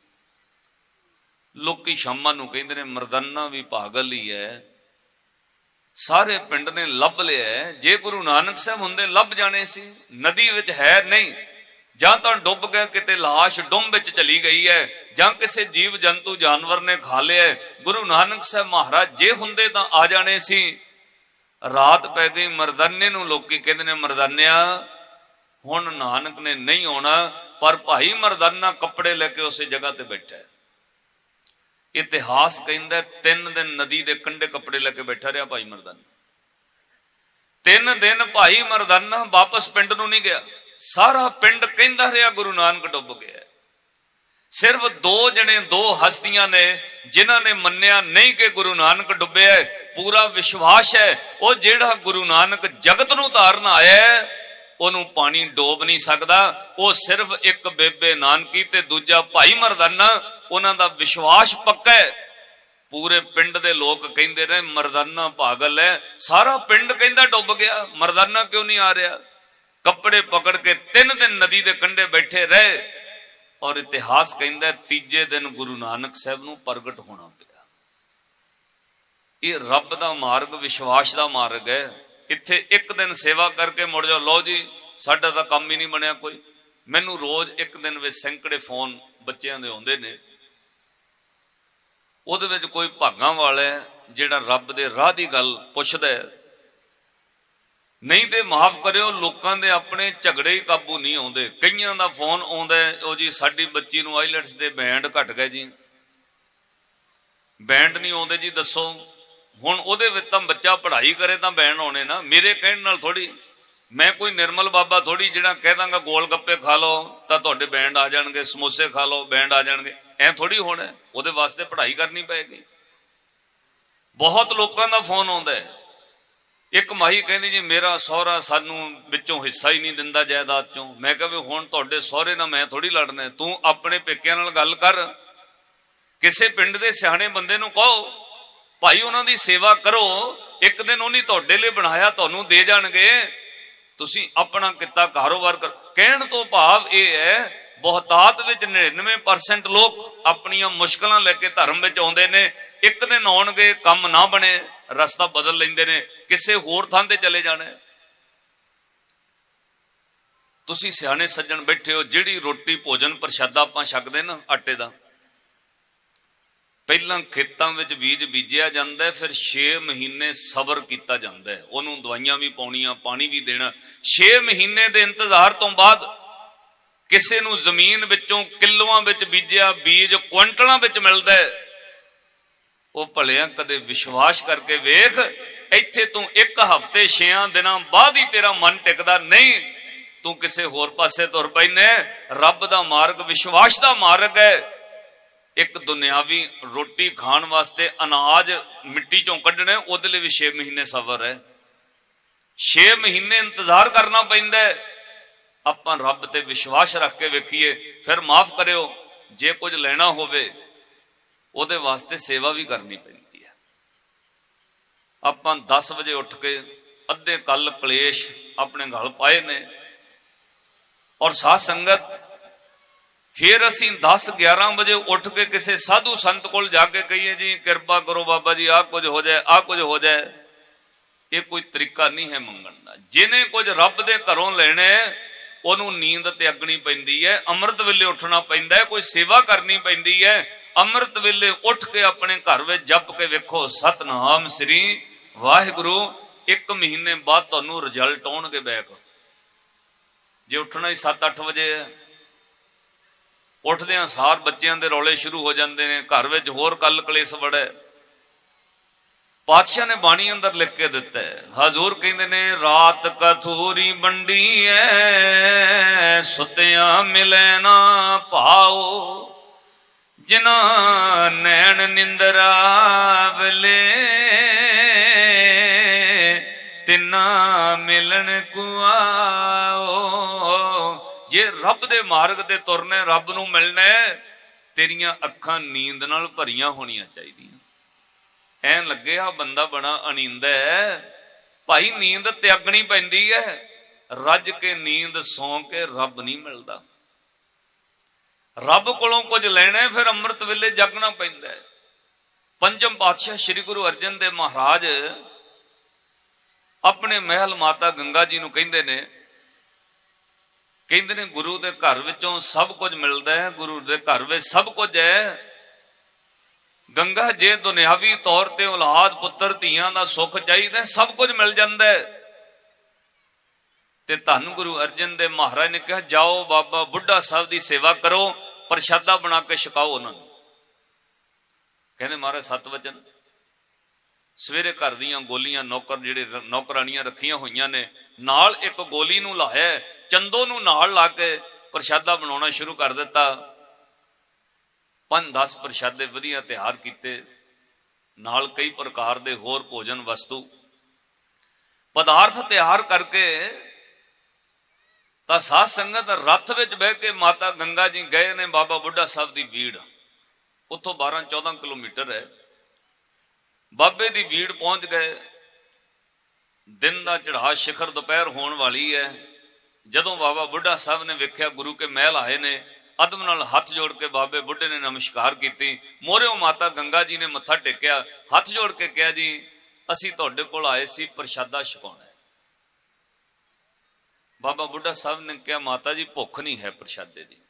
लोकी शामां नूं कहंदे ने मरदाना भी पागल ही है, सारे पिंड ने लभ लिया। जे गुरु नानक साहब हुंदे लभ जाने सी, नदी विच है नहीं, जां तां डुब गए, किते लाश डुंब विच चली गई है, जां किसे जीव जंतु जानवर ने खा लिया। गुरु नानक साहब महाराज जे हुंदे तां आ जाने सी, ਰਾਤ ਪੈ ਗਈ, ਮਰਦਾਨੇ ਨੂੰ ਲੋਕੀ ਕਹਿੰਦੇ ਨੇ ਮਰਦਾਨਿਆ ਹੁਣ ਨਾਨਕ ਨੇ ਨਹੀਂ ਆਉਣਾ, ਪਰ ਭਾਈ ਮਰਦਾਨਾ ਕੱਪੜੇ ਲੈ ਕੇ ਉਸੇ ਜਗ੍ਹਾ ਤੇ ਬੈਠਾ ਹੈ। ਇਤਿਹਾਸ ਕਹਿੰਦਾ 3 ਦਿਨ ਨਦੀ ਦੇ ਕੰਢੇ ਕੱਪੜੇ ਲੈ ਕੇ ਬੈਠਾ ਰਿਹਾ ਭਾਈ ਮਰਦਾਨਾ। 3 ਦਿਨ ਭਾਈ ਮਰਦਾਨਾ ਵਾਪਸ ਪਿੰਡ ਨੂੰ ਨਹੀਂ ਗਿਆ। ਸਾਰਾ ਪਿੰਡ ਕਹਿੰਦਾ ਰਿਹਾ ਗੁਰੂ ਨਾਨਕ ਡੁੱਬ ਗਿਆ। ਸਿਰਫ 2 ਜਣੇ, 2 ਹਸਤੀਆਂ ਨੇ ਜਿਨ੍ਹਾਂ ਨੇ ਮੰਨਿਆ ਨਹੀਂ ਕਿ ਗੁਰੂ ਨਾਨਕ ਡੁੱਬਿਆ। ਪੂਰਾ ਵਿਸ਼ਵਾਸ ਹੈ ਉਹ ਜਿਹੜਾ ਗੁਰੂ ਨਾਨਕ ਜਗਤ ਨੂੰ ਧਾਰਨ ਆਇਆ ਉਹਨੂੰ ਪਾਣੀ ਡੋਬ ਨਹੀਂ ਸਕਦਾ। ਉਹ ਸਿਰਫ ਇੱਕ ਬੇਬੇ ਨਾਨਕੀ ਤੇ ਦੂਜਾ ਭਾਈ ਮਰਦਾਨਾ, ਉਹਨਾਂ ਦਾ ਵਿਸ਼ਵਾਸ ਪੱਕਾ ਹੈ। ਪੂਰੇ ਪਿੰਡ ਦੇ ਲੋਕ ਕਹਿੰਦੇ ਨੇ ਮਰਦਾਨਾ ਪਾਗਲ ਹੈ। ਸਾਰਾ ਪਿੰਡ ਕਹਿੰਦਾ ਡੁੱਬ ਗਿਆ, ਮਰਦਾਨਾ ਕਿਉਂ ਨਹੀਂ ਆ ਰਿਹਾ। ਕੱਪੜੇ ਪਕੜ ਕੇ 3 ਦਿਨ ਨਦੀ ਦੇ ਕੰਢੇ ਬੈਠੇ ਰਹੇ ਔਰ ਇਤਿਹਾਸ ਕਹਿੰਦਾ 3ਜੇ ਦਿਨ ਗੁਰੂ ਨਾਨਕ ਸਾਹਿਬ ਨੂੰ ਪ੍ਰਗਟ ਹੋਣਾ ਪਿਆ। ਇਹ ਰੱਬ ਦਾ ਮਾਰਗ, ਵਿਸ਼ਵਾਸ ਦਾ ਮਾਰਗ ਹੈ। ਇੱਥੇ ਇੱਕ ਦਿਨ ਸੇਵਾ ਕਰਕੇ ਮੁੜ ਜਾਓ, ਲਓ ਜੀ ਸਾਡਾ ਤਾਂ ਕੰਮ ਹੀ ਨਹੀਂ ਬਣਿਆ ਕੋਈ। ਮੈਨੂੰ ਰੋਜ਼ ਇੱਕ ਦਿਨ ਵਿੱਚ ਸੈਂਕੜੇ ਫੋਨ ਬੱਚਿਆਂ ਦੇ ਆਉਂਦੇ ਨੇ, ਉਹਦੇ ਵਿੱਚ ਕੋਈ ਭਾਗਾਂ ਵਾਲਾ ਜਿਹੜਾ ਰੱਬ ਦੇ ਰਾਹ ਦੀ ਗੱਲ ਪੁੱਛਦਾ ਹੈ। ਨਹੀਂ ਤੇ ਮਾਫ ਕਰਿਓ, ਲੋਕਾਂ ਦੇ ਆਪਣੇ ਝਗੜੇ ਹੀ ਕਾਬੂ ਨਹੀਂ ਆਉਂਦੇ। ਕਈਆਂ ਦਾ ਫੋਨ ਆਉਂਦਾ, ਉਹ ਜੀ ਸਾਡੀ ਬੱਚੀ ਨੂੰ ਆਈਲੈਟਸ ਦੇ ਬੈਂਡ ਘਟ ਗਏ ਜੀ, ਬੈਂਡ ਨਹੀਂ ਆਉਂਦੇ ਜੀ ਦੱਸੋ। ਹੁਣ ਉਹਦੇ ਵਿੱਚ ਤਾਂ ਬੱਚਾ ਪੜ੍ਹਾਈ ਕਰੇ ਤਾਂ ਬੈਂਡ ਆਉਣੇ ਨਾ, ਮੇਰੇ ਕਹਿਣ ਨਾਲ ਥੋੜੀ। ਮੈਂ ਕੋਈ ਨਿਰਮਲ ਬਾਬਾ ਥੋੜੀ ਜਿਹੜਾ ਕਹਿ ਦਾਂਗਾ ਗੋਲ ਗੱਪੇ ਖਾ ਲਓ ਤਾਂ ਤੁਹਾਡੇ ਬੈਂਡ ਆ ਜਾਣਗੇ, ਸਮੋਸੇ ਖਾ ਲਓ ਬੈਂਡ ਆ ਜਾਣਗੇ, ਐ ਥੋੜੀ ਹੋਣਾ। ਉਹਦੇ ਵਾਸਤੇ ਪੜ੍ਹਾਈ ਕਰਨੀ ਪਏਗੀ। ਬਹੁਤ ਲੋਕਾਂ ਦਾ ਫੋਨ ਆਉਂਦਾ ਹੈ। ਇੱਕ ਮਾਈ ਕਹਿੰਦੀ ਜੀ ਮੇਰਾ ਸਹੁਰਾ ਸਾਨੂੰ ਵਿੱਚੋਂ ਹਿੱਸਾ ਹੀ ਨਹੀਂ ਦਿੰਦਾ ਜਾਇਦਾਦ ਚੋਂ। ਮੈਂ ਕਿਹਾ ਵੀ ਹੁਣ ਤੁਹਾਡੇ ਸਹੁਰੇ ਨਾਲ ਮੈਂ ਥੋੜੀ ਲੜਨਾ, ਤੂੰ ਆਪਣੇ ਪੇਕਿਆਂ ਨਾਲ ਗੱਲ ਕਰ। ਕਿਸੇ ਪਿੰਡ ਦੇ ਸਿਆਣੇ ਬੰਦੇ ਨੂੰ ਕਹੋ ਭਾਈ ਉਹਨਾਂ ਦੀ ਸੇਵਾ ਕਰੋ, ਇੱਕ ਦਿਨ ਉਹਨੇ ਤੁਹਾਡੇ ਲਈ ਬਣਾਇਆ, ਤੁਹਾਨੂੰ ਦੇ ਜਾਣਗੇ। ਤੁਸੀਂ ਆਪਣਾ ਕਿੱਤਾ ਕਾਰੋਬਾਰ ਕਰੋ। ਕਹਿਣ ਤੋਂ ਭਾਵ ਇਹ ਹੈ ਬਹੁਤਾਤ ਵਿੱਚ 99% ਲੋਕ ਆਪਣੀਆਂ ਮੁਸ਼ਕਲਾਂ ਲੈ ਕੇ ਧਰਮ ਵਿੱਚ ਆਉਂਦੇ ਨੇ। ਇੱਕ ਦਿਨ ਆਉਣਗੇ, ਕੰਮ ਨਾ ਬਣੇ, ਰਸਤਾ ਬਦਲ ਲੈਂਦੇ ਨੇ, ਕਿਸੇ ਹੋਰ ਥਾਂ ਤੇ ਚਲੇ ਜਾਣਾ। ਤੁਸੀਂ ਸਿਆਣੇ ਸੱਜਣ ਬੈਠੇ ਹੋ, ਜਿਹੜੀ ਰੋਟੀ ਭੋਜਨ ਪ੍ਰਸ਼ਾਦਾ ਆਪਾਂ ਛਕਦੇ ਨਾ ਆਟੇ ਦਾ, ਪਹਿਲਾਂ ਖੇਤਾਂ ਵਿੱਚ ਬੀਜ ਬੀਜਿਆ ਜਾਂਦਾ, ਫਿਰ 6 ਮਹੀਨੇ ਸਬਰ ਕੀਤਾ ਜਾਂਦਾ ਹੈ। ਉਹਨੂੰ ਦਵਾਈਆਂ ਵੀ ਪਾਉਣੀਆਂ, ਪਾਣੀ ਵੀ ਦੇਣਾ। 6 ਮਹੀਨੇ ਦੇ ਇੰਤਜ਼ਾਰ ਤੋਂ ਬਾਅਦ ਕਿਸੇ ਨੂੰ ਜ਼ਮੀਨ ਵਿੱਚੋਂ ਕਿਲੋਆਂ ਵਿੱਚ ਬੀਜਿਆ ਬੀਜ ਕੁਇੰਟਲਾਂ ਵਿੱਚ ਮਿਲਦਾ ਹੈ। ਉਹ ਭਲਿਆ ਕਦੇ ਵਿਸ਼ਵਾਸ ਕਰਕੇ ਵੇਖ, ਇੱਥੇ ਤੂੰ 1 ਹਫ਼ਤੇ 6 ਦਿਨਾਂ ਬਾਅਦ ਹੀ ਤੇਰਾ ਮਨ ਟਿਕਦਾ ਨਹੀਂ, ਤੂੰ ਕਿਸੇ ਹੋਰ ਪਾਸੇ ਤੁਰ ਪੈਨੇ। ਰੱਬ ਦਾ ਮਾਰਗ ਵਿਸ਼ਵਾਸ ਦਾ ਮਾਰਗ ਹੈ। ਇੱਕ ਦੁਨਿਆਵੀ ਰੋਟੀ ਖਾਣ ਵਾਸਤੇ ਅਨਾਜ ਮਿੱਟੀ ਚੋਂ ਕੱਢਣਾ, ਉਹਦੇ ਲਈ ਵੀ 6 ਮਹੀਨੇ ਸਬਰ ਹੈ। 6 ਮਹੀਨੇ ਇੰਤਜ਼ਾਰ ਕਰਨਾ ਪੈਂਦਾ। ਆਪਾਂ ਰੱਬ ਤੇ ਵਿਸ਼ਵਾਸ ਰੱਖ ਕੇ ਵੇਖੀਏ, ਫਿਰ ਮਾਫ ਕਰਿਓ ਜੇ ਕੁਝ ਲੈਣਾ ਹੋਵੇ ਉਹਦੇ ਵਾਸਤੇ ਸੇਵਾ ਵੀ ਕਰਨੀ ਪੈਂਦੀ ਹੈ। ਆਪਾਂ 10 ਵਜੇ ਉੱਠ ਕੇ ਅੱਧੇ ਕੱਲ ਕਲੇਸ਼ ਆਪਣੇ ਗਲ ਪਾਏ ਨੇ ਔਰ ਸਾਧ ਸੰਗਤ, ਫਿਰ ਅਸੀਂ 10-11 ਵਜੇ ਉੱਠ ਕੇ ਕਿਸੇ ਸਾਧੂ ਸੰਤ ਕੋਲ ਜਾ ਕੇ ਕਹੀਏ ਜੀ ਕਿਰਪਾ ਕਰੋ ਬਾਬਾ ਜੀ ਆਹ ਕੁਝ ਹੋ ਜਾਏ, ਆਹ ਕੁਝ ਹੋ ਜਾਏ। ਇਹ ਕੋਈ ਤਰੀਕਾ ਨਹੀਂ ਹੈ ਮੰਗਣ ਦਾ। ਜਿਹਨੇ ਕੁਝ ਰੱਬ ਦੇ ਘਰੋਂ ਲੈਣੇ ਉਹਨੂੰ ਨੀਂਦ ਤਿਆਗਣੀ ਪੈਂਦੀ ਹੈ, ਅੰਮ੍ਰਿਤ ਵੇਲੇ ਉੱਠਣਾ ਪੈਂਦਾ ਹੈ, ਕੋਈ ਸੇਵਾ ਕਰਨੀ ਪੈਂਦੀ ਹੈ। ਅੰਮ੍ਰਿਤ ਵੇਲੇ ਉੱਠ ਕੇ ਆਪਣੇ ਘਰ ਵਿੱਚ ਜਪ ਕੇ ਵੇਖੋ ਸਤਨਾਮ ਸ੍ਰੀ ਵਾਹਿਗੁਰੂ। 1 ਮਹੀਨੇ ਬਾਅਦ ਤੁਹਾਨੂੰ ਰਿਜ਼ਲਟ ਆਉਣਗੇ ਬੈਕ। ਜੇ ਉੱਠਣਾ ਹੀ 7-8 ਵਜੇ ਹੈ, ਉੱਠਦਿਆਂ ਸਾਰ ਬੱਚਿਆਂ ਦੇ ਰੌਲੇ ਸ਼ੁਰੂ ਹੋ ਜਾਂਦੇ ਨੇ, ਘਰ ਵਿੱਚ ਹੋਰ ਕੱਲ ਕਲੇਸ਼ ਬੜਾ। ਪਾਤਸ਼ਾਹ ਨੇ ਬਾਣੀ ਅੰਦਰ ਲਿਖ ਕੇ ਦਿੱਤਾ ਹੈ, ਹਜ਼ੂਰ ਕਹਿੰਦੇ ਨੇ ਰਾਤ ਕਥੂਰੀ ਬੰਡੀ ਐ, ਸੁੱਤਿਆਂ ਮਿਲੇ ਨਾ ਭਾਓ, ਜਿਨ੍ਹਾਂ ਨੈਣ ਨਿੰਦਰਾ ਵੇਲੇ, ਤਿੰਨਾ ਮਿਲਣ ਕੋ ਆਓ। ਜੇ ਰੱਬ ਦੇ ਮਾਰਗ ਤੇ ਤੁਰਨੇ, ਰੱਬ ਨੂੰ ਮਿਲਣਾ, ਤੇਰੀਆਂ ਅੱਖਾਂ ਨੀਂਦ ਨਾਲ ਭਰੀਆਂ ਹੋਣੀਆਂ ਚਾਹੀਦੀਆਂ। ਐਨ ਲੱਗੇ ਆ ਬੰਦਾ ਬੜਾ ਅਨੀਂਦਾ ਹੈ, ਭਾਈ ਨੀਂਦ ਤਿਆਗਣੀ ਪੈਂਦੀ ਹੈ। ਰੱਜ ਕੇ ਨੀਂਦ ਸੌਂ ਕੇ ਰੱਬ ਨਹੀਂ ਮਿਲਦਾ। ਰੱਬ ਕੋਲੋਂ ਕੁਝ ਲੈਣਾ ਫਿਰ ਅੰਮ੍ਰਿਤ ਵੇਲੇ ਜਾਗਣਾ ਪੈਂਦਾ ਹੈ। ਪੰਜਮ ਪਾਤਸ਼ਾਹ ਸ੍ਰੀ ਗੁਰੂ ਅਰਜਨ ਦੇਵ ਮਹਾਰਾਜ ਆਪਣੇ ਮਹਿਲ ਮਾਤਾ ਗੰਗਾ ਜੀ ਨੂੰ ਕਹਿੰਦੇ ਨੇ ਗੁਰੂ ਦੇ ਘਰ ਵਿੱਚੋਂ ਸਭ ਕੁਝ ਮਿਲਦਾ ਹੈ, ਗੁਰੂ ਦੇ ਘਰ ਵਿੱਚ ਸਭ ਕੁਝ ਹੈ। ਗੰਗਾ ਜੇ ਦੁਨਿਆਵੀ ਤੌਰ ਤੇ ਔਲਾਦ ਪੁੱਤਰ ਧੀਆਂ ਦਾ ਸੁੱਖ ਚਾਹੀਦਾ, ਸਭ ਕੁਝ ਮਿਲ ਜਾਂਦਾ ਤੇ ਧੰਨ ਗੁਰੂ ਅਰਜਨ ਦੇਵ ਮਹਾਰਾਜ ਨੇ ਕਿਹਾ ਜਾਓ ਬਾਬਾ ਬੁੱਢਾ ਸਾਹਿਬ ਦੀ ਸੇਵਾ ਕਰੋ, ਪ੍ਰਸ਼ਾਦਾ ਬਣਾ ਕੇ ਛਕਾਓ ਉਹਨਾਂ ਨੂੰ। ਕਹਿੰਦੇ ਮਹਾਰਾਜ 7 ਵਚਨ। ਸਵੇਰੇ ਘਰ ਦੀਆਂ ਗੋਲੀਆਂ ਨੌਕਰ ਜਿਹੜੇ ਨੌਕਰਾਣੀਆਂ ਰੱਖੀਆਂ ਹੋਈਆਂ ਨੇ ਨਾਲ ਇੱਕ ਗੋਲੀ ਨੂੰ ਲਾਇਆ, ਚੰਦੋ ਨੂੰ ਨਾਲ ਲਾ ਕੇ ਪ੍ਰਸ਼ਾਦਾ ਬਣਾਉਣਾ ਸ਼ੁਰੂ ਕਰ ਦਿੱਤਾ। 5-10 ਪ੍ਰਸ਼ਾਦੇ ਵਧੀਆ ਤਿਆਰ ਕੀਤੇ, ਨਾਲ ਕਈ ਪ੍ਰਕਾਰ ਦੇ ਹੋਰ ਭੋਜਨ ਵਸਤੂ ਪਦਾਰਥ ਤਿਆਰ ਕਰਕੇ ਤਾਂ ਸਾਧ ਸੰਗਤ ਰੱਥ ਵਿੱਚ ਬਹਿ ਕੇ ਮਾਤਾ ਗੰਗਾ ਜੀ ਗਏ ਨੇ ਬਾਬਾ ਬੁੱਢਾ ਸਾਹਿਬ ਦੀ ਬੀੜ। ਉੱਥੋਂ 12-14 ਕਿਲੋਮੀਟਰ ਹੈ। ਬਾਬੇ ਦੀ ਬੀੜ ਪਹੁੰਚ ਗਏ। ਦਿਨ ਦਾ ਚੜ੍ਹਾਅ ਸਿਖਰ ਦੁਪਹਿਰ ਹੋਣ ਵਾਲੀ ਹੈ। ਜਦੋਂ ਬਾਬਾ ਬੁੱਢਾ ਸਾਹਿਬ ਨੇ ਵੇਖਿਆ ਗੁਰੂ ਕੇ ਮਹਿਲ ਆਏ ਨੇ, ਅਦਬ ਨਾਲ ਹੱਥ ਜੋੜ ਕੇ ਬਾਬੇ ਬੁੱਢੇ ਨੇ ਨਮਸਕਾਰ ਕੀਤੀ। ਮੋਹਰਿਓਂ ਮਾਤਾ ਗੰਗਾ ਜੀ ਨੇ ਮੱਥਾ ਟੇਕਿਆ, ਹੱਥ ਜੋੜ ਕੇ ਕਿਹਾ ਜੀ ਅਸੀਂ ਤੁਹਾਡੇ ਕੋਲ ਆਏ ਸੀ ਪ੍ਰਸ਼ਾਦਾ ਛਕਾਉਣਾ। ਬਾਬਾ ਬੁੱਢਾ ਸਾਹਿਬ ਨੇ ਕਿਹਾ ਮਾਤਾ ਜੀ ਭੁੱਖ ਨਹੀਂ ਹੈ ਪ੍ਰਸ਼ਾਦੇ ਦੀ।